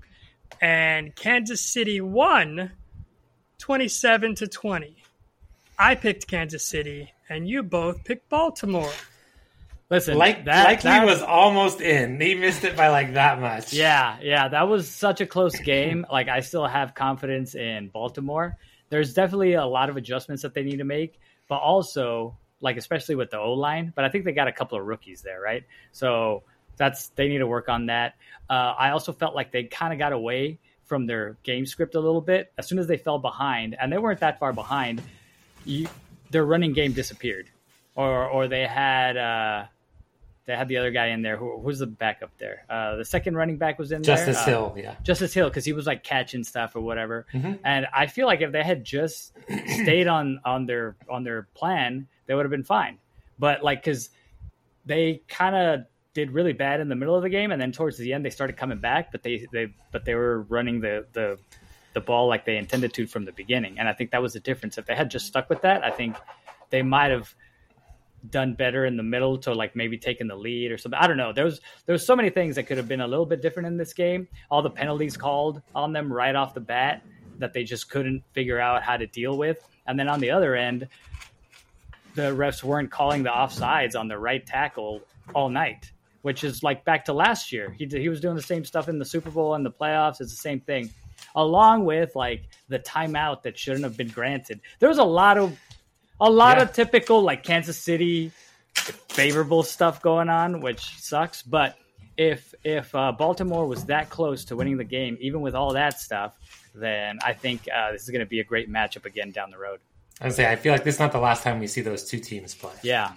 And Kansas City won twenty-seven to twenty. I picked Kansas City, and you both picked Baltimore. Listen, like that, likely that was almost in. He missed it by like that much. Yeah, yeah. That was such a close game. Like, I still have confidence in Baltimore. There's definitely a lot of adjustments that they need to make, but also, like, especially with the O-line, but I think they got a couple of rookies there, right? So that's they need to work on that. Uh, I also felt like they kind of got away from their game script a little bit. As soon as they fell behind, and they weren't that far behind, you, their running game disappeared. Or or they had uh, they had the other guy in there. Who who's the backup there? Uh, the second running back was in Justice there. Hill, uh, yeah. Justice Hill, because he was like catching stuff or whatever. Mm-hmm. And I feel like if they had just stayed on, on their on their plan, they would have been fine. But like, because they kind of did really bad in the middle of the game, and then towards the end they started coming back. But they they but they were running the the the ball like they intended to from the beginning, and I think that was the difference. If they had just stuck with that, I think they might have done better in the middle to like maybe taking the lead or something. I don't know. There was there was so many things that could have been a little bit different in this game. All the penalties called on them right off the bat that they just couldn't figure out how to deal with. And then on the other end, the refs weren't calling the offsides on the right tackle all night, which is like back to last year. He he was doing the same stuff in the Super Bowl and the playoffs. It's the same thing, along with like the timeout that shouldn't have been granted. There was a lot of A lot yeah. of typical like Kansas City favorable stuff going on, which sucks. But if if uh, Baltimore was that close to winning the game, even with all that stuff, then I think uh, this is going to be a great matchup again down the road. I would say I feel like this is not the last time we see those two teams play. Yeah.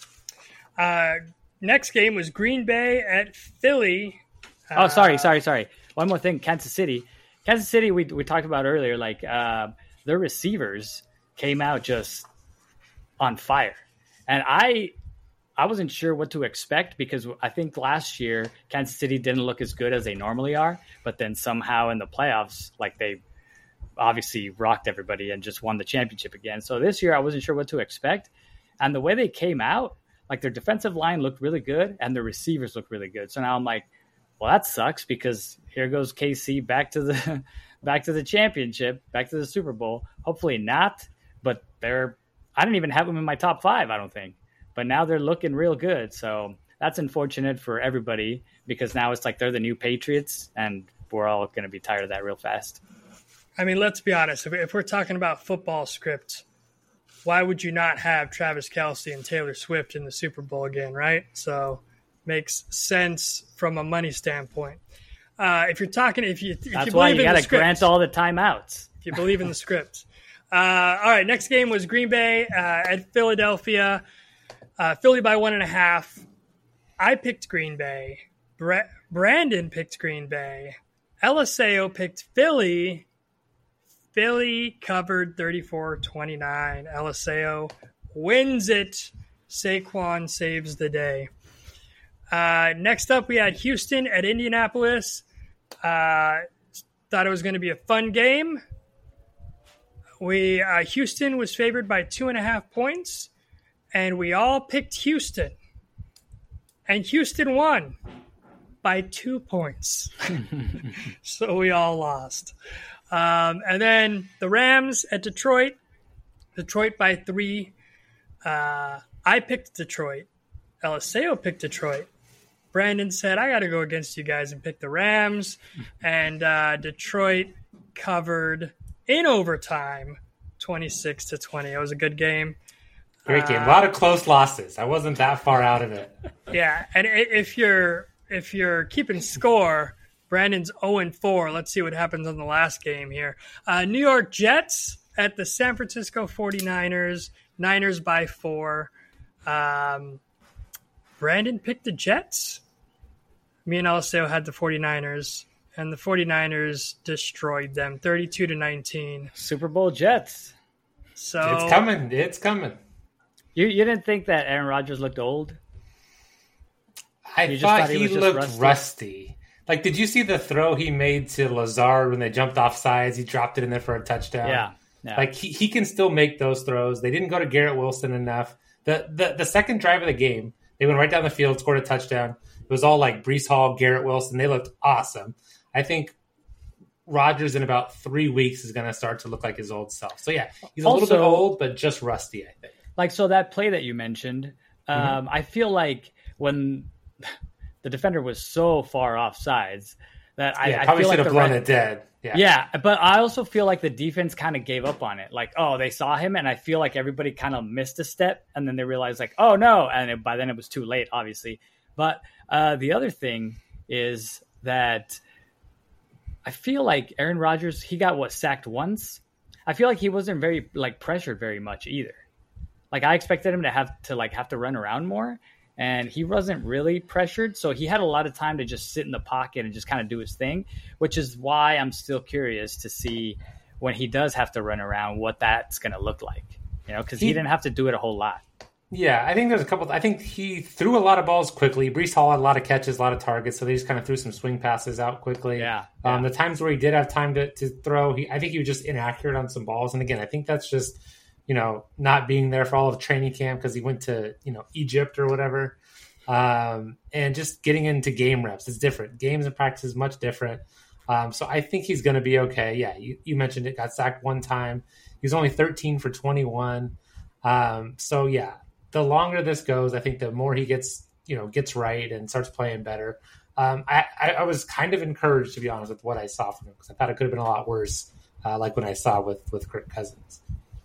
Uh, next game was Green Bay at Philly. Uh, oh, sorry, sorry, sorry. One more thing, Kansas City. Kansas City, we we talked about earlier. Like uh, their receivers came out just on fire. And I I wasn't sure what to expect because I think last year Kansas City didn't look as good as they normally are, but then somehow in the playoffs, like they obviously rocked everybody and just won the championship again. So this year I wasn't sure what to expect. And the way they came out, like their defensive line looked really good and their receivers looked really good. So now I'm like, well, that sucks because here goes K C back to the back to the championship, back to the Super Bowl. Hopefully not, but they're I didn't even have them in my top five, I don't think. But now they're looking real good. So that's unfortunate for everybody because now it's like they're the new Patriots, and we're all going to be tired of that real fast. I mean, let's be honest. If we're talking about football script, why would you not have Travis Kelce and Taylor Swift in the Super Bowl again, right? So makes sense from a money standpoint. Uh, if you're talking, if you, if That's you why believe you in got the to script, grant all the timeouts. if you believe in the script. Uh, all right, next game was Green Bay uh, at Philadelphia. Uh, Philly by one and a half. I picked Green Bay. Bre- Brandon picked Green Bay. Eliseo picked Philly. Philly covered thirty-four twenty-nine. Eliseo wins it. Saquon saves the day. Uh, next up, we had Houston at Indianapolis. Uh, thought it was going to be a fun game. We uh, Houston was favored by two and a half points, and we all picked Houston. And Houston won by two points. So we all lost. Um, and then the Rams at Detroit. Detroit by three. Uh, I picked Detroit. Eliseo picked Detroit. Brandon said, I got to go against you guys and pick the Rams. And uh, Detroit covered in overtime, twenty-six to twenty. It was a good game. Great game. A lot of close losses. I wasn't that far out of it. Yeah, and if you're if you're keeping score, Brandon's oh and four. Let's see what happens on the last game here. Uh, New York Jets at the San Francisco forty-niners. Niners by four. Um, Brandon picked the Jets. Me and Eliseo had the forty-niners, and the forty-niners destroyed them thirty-two to nineteen. Super Bowl Jets. So it's coming. It's coming. You you didn't think that Aaron Rodgers looked old? I You just thought thought he he, was just looked rusty? rusty. Like, did you see the throw he made to Lazard when they jumped off sides? He dropped it in there for a touchdown. Yeah. yeah. Like, he, he can still make those throws. They didn't go to Garrett Wilson enough. The, the the second drive of the game, they went right down the field, scored a touchdown. It was all like Breece Hall, Garrett Wilson. They looked awesome. I think Rodgers in about three weeks is going to start to look like his old self. So, yeah, he's a Also- little bit old, but just rusty, I think. Like, so that play that you mentioned, um, Mm-hmm. I feel like when the defender was so far off sides that I, Yeah, I probably feel should like have the blown re- it dead. Yeah. Yeah, but I also feel like the defense kind of gave up on it. Like, oh, they saw him, and I feel like everybody kind of missed a step, and then they realized, like, oh, no. And it, by then it was too late, obviously. But uh, the other thing is that I feel like Aaron Rodgers, he got, what, sacked once? I feel like he wasn't very, like, pressured very much either. Like, I expected him to have to, like, have to run around more, and he wasn't really pressured. So he had a lot of time to just sit in the pocket and just kind of do his thing, which is why I'm still curious to see when he does have to run around what that's going to look like, you know, because he, He- didn't have to do it a whole lot. Yeah, I think there's a couple. I think he threw a lot of balls quickly. Breece Hall had a lot of catches, a lot of targets, so they just kind of threw some swing passes out quickly. Yeah, Um, yeah. the times where he did have time to, to throw, he, I think he was just inaccurate on some balls. And again, I think that's just, you know, not being there for all of training camp because he went to, you know, Egypt or whatever. Um, and just getting into game reps is different. Games and practice is much different. Um, so I think he's going to be okay. Yeah, you, you mentioned it. Got sacked one time. He was only thirteen for twenty-one. Um, so yeah, the longer this goes, I think the more he gets, you know, gets right and starts playing better. Um, I, I, I was kind of encouraged, to be honest, with what I saw from him because I thought it could have been a lot worse, uh, like when I saw with with Kirk Cousins.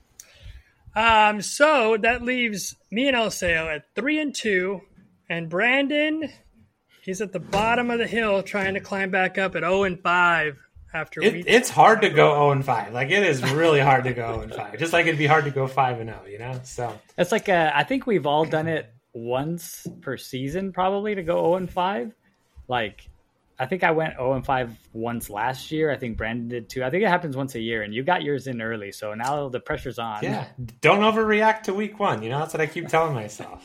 Um, so that leaves me and Eliseo at three and two, and Brandon, he's at the bottom of the hill trying to climb back up at zero and five after It, week. it's hard to go zero and five. Like it is really hard to go zero and five. Just like it'd be hard to go five and zero. You know, so It's like, uh, I think we've all done it once per season, probably, to go oh and five. Like, I think I went oh and five once last year. I think Brandon did too. I think it happens once a year, and you got yours in early, so now the pressure's on. yeah, don't overreact to week one. You know, that's what I keep telling myself.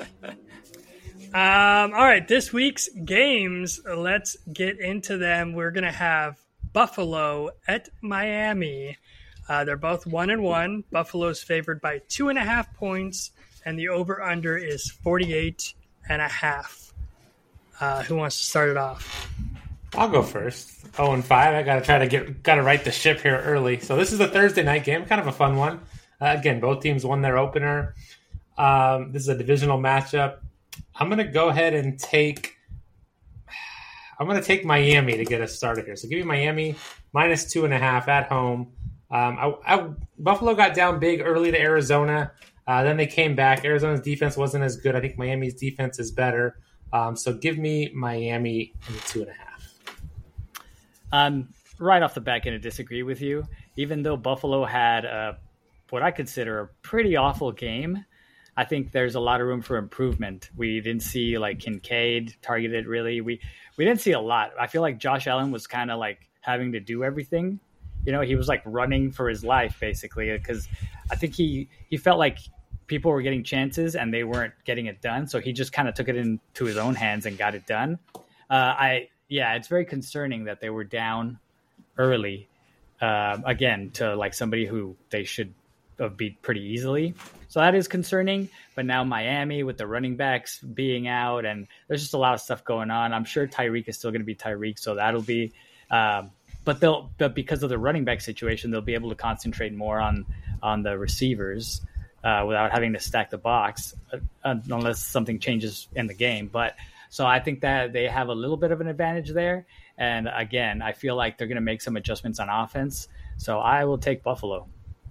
Um, all right, this week's games, let's get into them. We're going to have Buffalo at Miami. Uh, they're both one and one. Buffalo's favored by two and a half points, and the over-under is forty-eight and a half. Uh, who wants to start it off? I'll go first. Oh and five. I gotta try to get gotta right the ship here early. So this is a Thursday night game, kind of a fun one. Uh, again, both teams won their opener. Um, this is a divisional matchup. I'm gonna go ahead and take. I'm gonna take Miami to get us started here. So give me Miami minus two and a half at home. Um, I, I, Buffalo got down big early to Arizona. Uh, then they came back. Arizona's defense wasn't as good. I think Miami's defense is better. Um, so give me Miami in the two and a half. Um, right off the bat, going to disagree with you. Even though Buffalo had a, what I consider a pretty awful game, I think there's a lot of room for improvement. We didn't see like Kincaid targeted really. We we didn't see a lot. I feel like Josh Allen was kind of like having to do everything. You know, he was like running for his life basically because I think he he felt like people were getting chances and they weren't getting it done. So he just kind of took it into his own hands and got it done. Uh, I yeah, it's very concerning that they were down early uh, again to like somebody who they should have beat pretty easily. So that is concerning. But now Miami with the running backs being out and there's just a lot of stuff going on. I'm sure Tyreek is still going to be Tyreek, so that'll be. Um, but they'll but because of the running back situation, they'll be able to concentrate more on on the receivers. Uh, without having to stack the box, uh, unless something changes in the game. But so I think that they have a little bit of an advantage there. And again, I feel like they're going to make some adjustments on offense. So I will take Buffalo.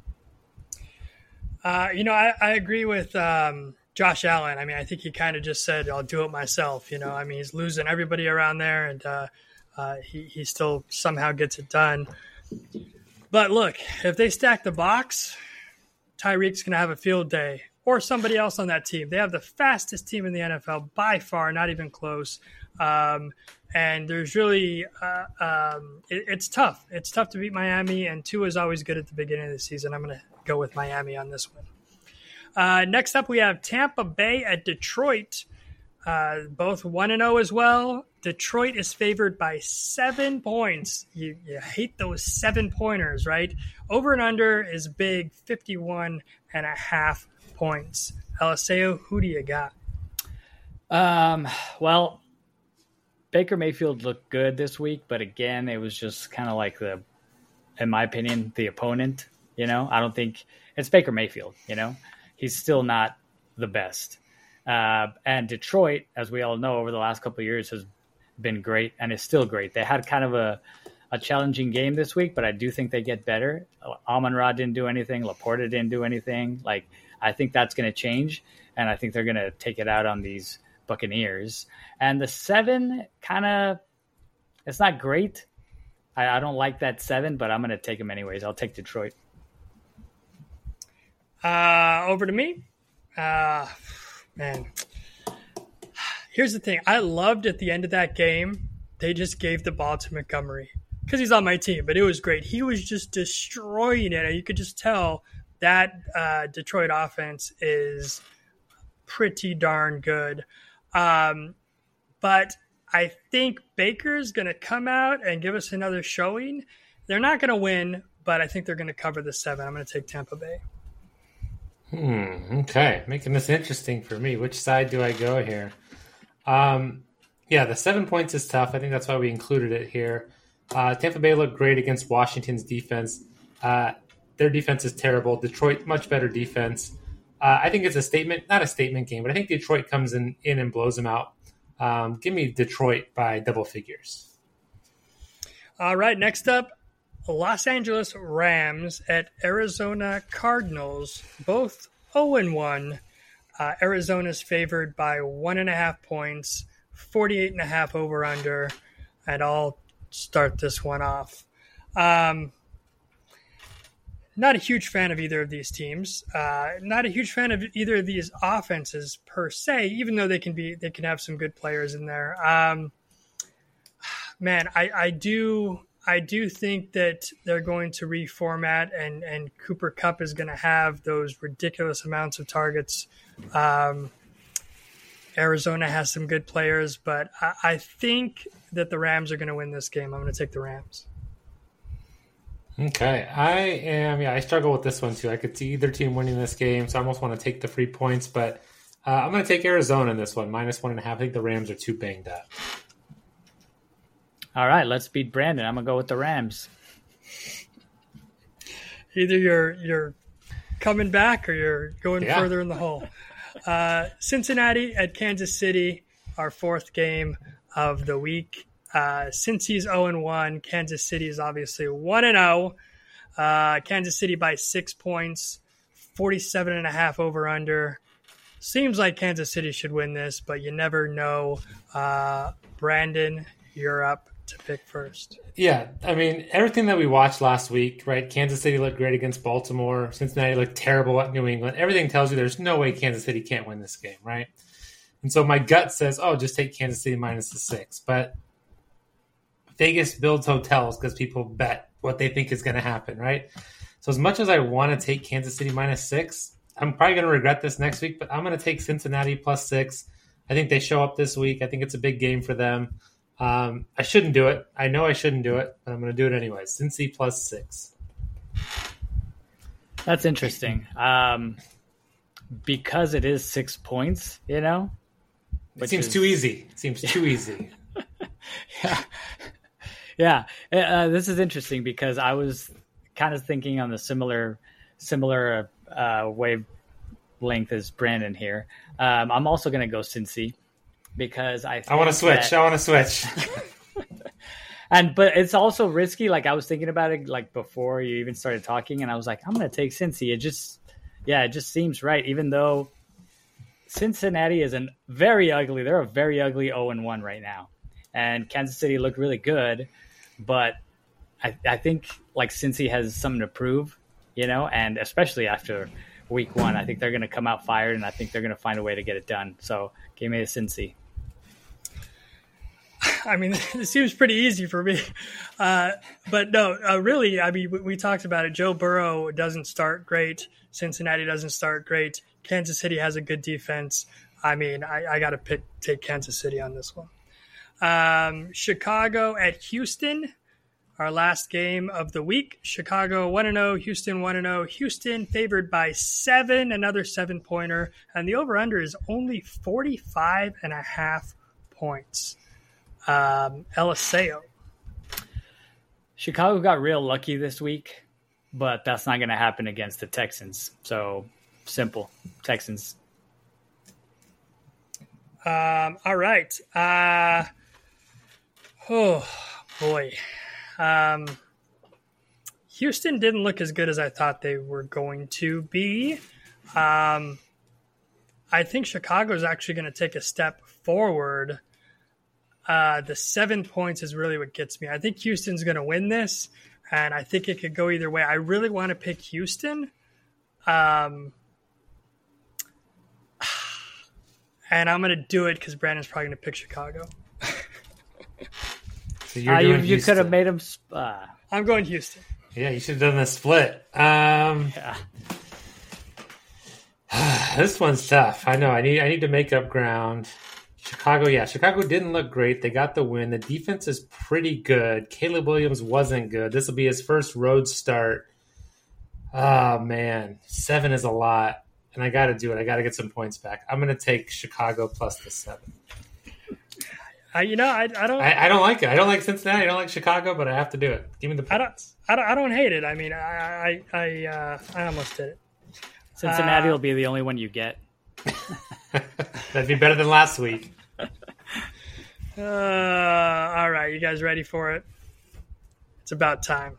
Uh, you know, I, I agree with um, Josh Allen. I mean, I think he kind of just said, I'll do it myself. You know, I mean, he's losing everybody around there and uh, uh, he, he still somehow gets it done. But look, if they stack the box, Tyreek's going to have a field day or somebody else on that team. They have the fastest team in the N F L by far, not even close. Um, and there's really uh, um, it, it's tough. It's tough to beat Miami, and Tua is always good at the beginning of the season. I'm going to go with Miami on this one. Uh, next up, we have Tampa Bay at Detroit. Uh, both one and oh as well. Detroit is favored by seven points. You, you hate those seven pointers, right? Over and under is big, fifty-one and a half points. Eliseo, who do you got? Um, well, Baker Mayfield looked good this week, but again, it was just kind of like the, in my opinion, the opponent. You know, I don't think it's Baker Mayfield. You know, he's still not the best. Uh, and Detroit, as we all know, over the last couple of years has been great and is still great. They had kind of a, a challenging game this week, but I do think they get better. Amon-Ra didn't do anything. Laporta didn't do anything. Like, I think that's going to change, and I think they're going to take it out on these Buccaneers. And the seven kind of, it's not great. I, I don't like that seven, but I'm going to take them anyways. I'll take Detroit. Uh, over to me. Uh, man, here's the thing. I loved at the end of that game, they just gave the ball to Montgomery because he's on my team, but it was great. He was just destroying it. You could just tell that uh, Detroit offense is pretty darn good. Um, but I think Baker's going to come out and give us another showing. They're not going to win, but I think they're going to cover the seven. I'm going to take Tampa Bay. Hmm. Okay. Making this interesting for me. Which side do I go here? Um, yeah, the seven points is tough. I think that's why we included it here. Uh, Tampa Bay looked great against Washington's defense. Uh, their defense is terrible. Detroit, much better defense. Uh, I think it's a statement, not a statement game, but I think Detroit comes in, in and blows them out. Um, give me Detroit by double figures. All right. Next up, Los Angeles Rams at Arizona Cardinals, both oh and one. Uh, Arizona's favored by one and a half points, forty-eight and a half over under, and I'll start this one off. Um, not a huge fan of either of these teams. Uh, not a huge fan of either of these offenses per se, even though they can be they can have some good players in there. Um, man, I, I do. I do think that they're going to reformat and, and Cooper Kupp is going to have those ridiculous amounts of targets. Um, Arizona has some good players, but I, I think that the Rams are going to win this game. I'm going to take the Rams. Okay. I am, yeah, I struggle with this one too. I could see either team winning this game, so I almost want to take the free points, but uh, I'm going to take Arizona in this one, minus one and a half. I think the Rams are too banged up. All right, let's beat Brandon. I'm gonna go with the Rams. Either you're you're coming back or you're going Yeah. further in the hole. Uh, Cincinnati at Kansas City, our fourth game of the week. Uh, Cincy's oh and one. Kansas City is obviously one and oh. Uh, Kansas City by six points, forty-seven and a half over under. Seems like Kansas City should win this, but you never know. Uh, Brandon, you're up to pick first. Yeah, I mean, everything that we watched last week, right? Kansas City looked great against Baltimore. Cincinnati looked terrible at New England. Everything tells you there's no way Kansas City can't win this game, right? And so my gut says, oh, just take Kansas City minus the six. But Vegas builds hotels because people bet what they think is going to happen, right? So as much as I want to take Kansas City minus six, I'm probably going to regret this next week, but I'm going to take Cincinnati plus six. I think they show up this week. I think it's a big game for them. Um, I shouldn't do it. I know I shouldn't do it, but I'm going to do it anyway. Cincy plus six. That's interesting. Um, because it is six points, you know? It seems is... too easy. It seems too easy. yeah. Yeah. Uh, this is interesting because I was kind of thinking on the similar similar uh, wavelength as Brandon here. Um, I'm also going to go Cincy because I think I want to switch. that... I want to switch. And but it's also risky. Like I was thinking about it like before you even started talking, and I was like, I'm going to take Cincy. It just, yeah, it just seems right. Even though Cincinnati is a very ugly, they're a very ugly oh and one right now, and Kansas City looked really good, but I, I think like Cincy has something to prove, you know, and especially after week one, I think they're going to come out fired, and I think they're going to find a way to get it done. So give me a Cincy. I mean, it seems pretty easy for me. Uh, but no, uh, really, I mean, we, we talked about it. Joe Burrow doesn't start great. Cincinnati doesn't start great. Kansas City has a good defense. I mean, I, I got to pick take Kansas City on this one. Um, Chicago at Houston, our last game of the week. Chicago one and oh, Houston one and oh. Houston favored by seven, another seven-pointer. And the over-under is only forty-five and a half points. Um, Eliseo. Chicago got real lucky this week, but that's not going to happen against the Texans. So simple, Texans. Um, all right. Uh, oh boy. Um, Houston didn't look as good as I thought they were going to be. Um, I think Chicago is actually going to take a step forward. Uh, the seven points is really what gets me. I think Houston's going to win this, and I think it could go either way. I really want to pick Houston. Um, and I'm going to do it because Brandon's probably going to pick Chicago. So you're uh, you doing you could have Houston. made him. Uh, I'm going Houston. Yeah, you should have done the split. Um, yeah. This one's tough. I know. I need. I need to make up ground. Chicago, yeah. Chicago didn't look great. They got the win. The defense is pretty good. Caleb Williams wasn't good. This will be his first road start. Oh, man. Seven is a lot. And I got to do it. I got to get some points back. I'm going to take Chicago plus the seven. I, you know, I, I don't. I, I don't like it. I don't like Cincinnati. I don't like Chicago, but I have to do it. Give me the I don't. points. I don't. I don't hate it. I mean, I. I. I, uh, I almost did it. Cincinnati Uh, will be the only one you get. That'd be better than last week. Uh, all right, you guys ready for it? It's about time.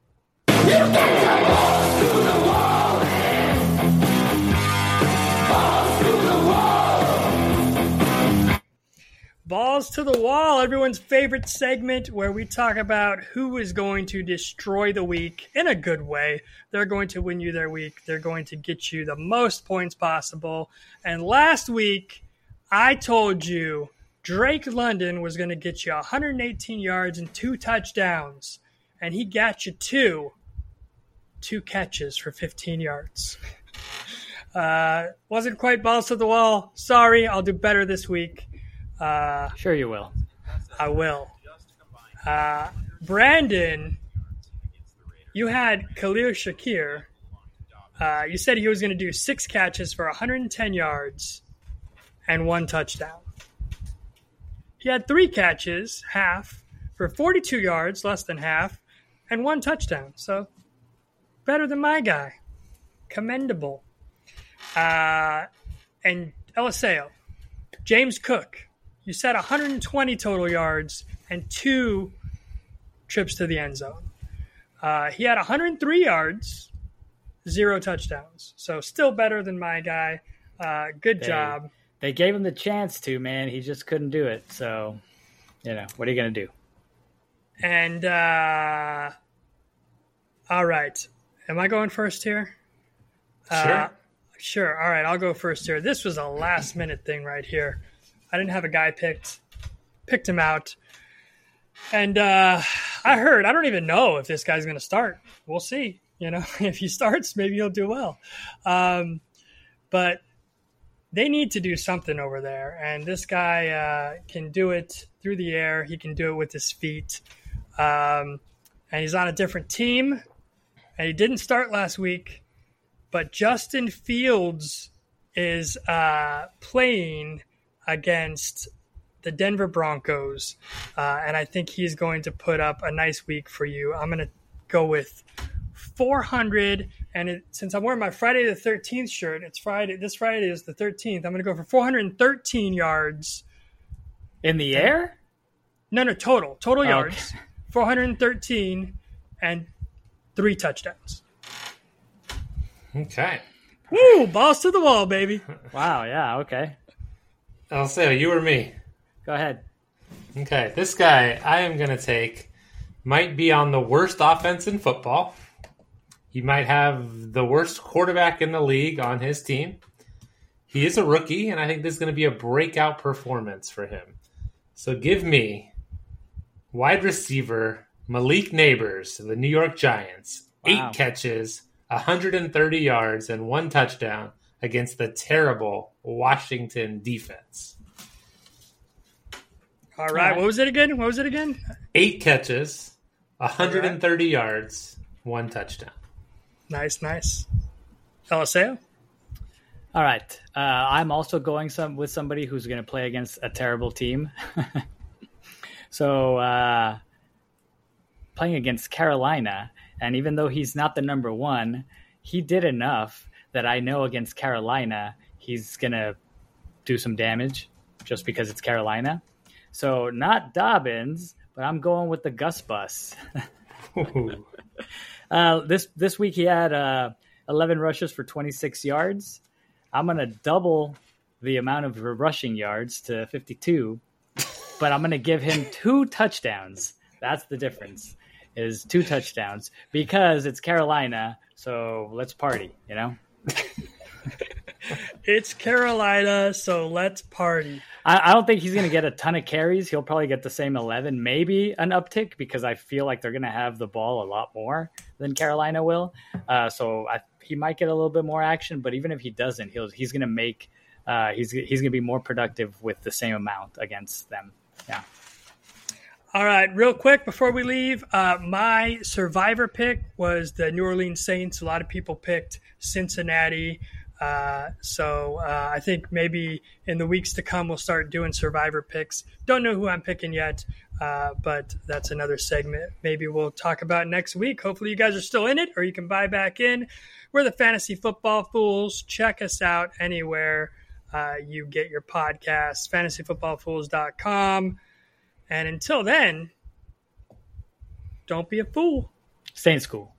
Balls to the wall, everyone's favorite segment where we talk about who is going to destroy the week in a good way. They're going to win you their week. They're going to get you the most points possible. And last week, I told you Drake London was going to get you one hundred eighteen yards and two touchdowns. And he got you two. Two catches for fifteen yards. Uh, wasn't quite balls to the wall. Sorry, I'll do better this week. Uh, Sure you will. I will. Uh, Brandon, you had Khalil Shakir. Uh, you said he was going to do six catches for one hundred ten yards and one touchdown. He had three catches, half, for forty-two yards, less than half, and one touchdown. So better than my guy. Commendable. Uh, and Eliseo, James Cook, you said one hundred twenty total yards and two trips to the end zone. Uh, he had one hundred three yards, zero touchdowns. So still better than my guy. Uh, good they, job. They gave him the chance to, man. He just couldn't do it. So, you know, what are you going to do? And, uh, all right. Am I going first here? Sure. Uh, sure. All right. I'll go first here. This was a last minute thing right here. I didn't have a guy picked. Picked him out. And uh, I heard, I don't even know if this guy's going to start. We'll see. You know, if he starts, maybe he'll do well. Um, but they need to do something over there. And this guy uh, can do it through the air. He can do it with his feet. Um, and he's on a different team. And he didn't start last week. But Justin Fields is uh, playing against the Denver Broncos. Uh, and I think he's going to put up a nice week for you. I'm going to go with four hundred. And it, since I'm wearing my Friday the thirteenth shirt, it's Friday. This Friday is the thirteenth. I'm going to go for four hundred thirteen yards. In the air? No, no, total. Total Okay. yards. four hundred thirteen and three touchdowns. Okay. Woo! Balls to the wall, baby. Wow, yeah, okay. I'll say you or me. Go ahead. Okay, this guy I am going to take might be on the worst offense in football. He might have the worst quarterback in the league on his team. He is a rookie, and I think this is going to be a breakout performance for him. So give me wide receiver Malik Neighbors of the New York Giants. Wow. Eight catches, one hundred thirty yards, and one touchdown against the terrible Washington defense. All right. right. What was it again? What was it again? Eight catches, one hundred thirty yards, one touchdown. Nice, nice. Eliseo? All right. Uh, I'm also going some with somebody who's going to play against a terrible team. so uh, playing against Carolina, and even though he's not the number one, he did enough that I know against Carolina he's going to do some damage just because it's Carolina. So not Dobbins, but I'm going with the Gus Bus. uh, this this week he had uh, eleven rushes for twenty-six yards. I'm going to double the amount of rushing yards to fifty-two, but I'm going to give him two touchdowns. That's the difference, is two touchdowns, because it's Carolina, so let's party, you know? It's Carolina, so let's party. I, I don't think he's going to get a ton of carries. He'll probably get the same eleven, maybe an uptick, because I feel like they're going to have the ball a lot more than Carolina will. Uh, so I, he might get a little bit more action, but even if he doesn't, he'll, he's going to make uh, he's he's going to be more productive with the same amount against them. Yeah. All right, real quick before we leave, uh, my survivor pick was the New Orleans Saints. A lot of people picked Cincinnati. Uh, so uh, I think maybe in the weeks to come, we'll start doing survivor picks. Don't know who I'm picking yet, uh, but that's another segment maybe we'll talk about next week. Hopefully you guys are still in it, or you can buy back in. We're the Fantasy Football Fools. Check us out anywhere uh, you get your podcasts, fantasy football fools dot com. And until then, don't be a fool. Stay in school.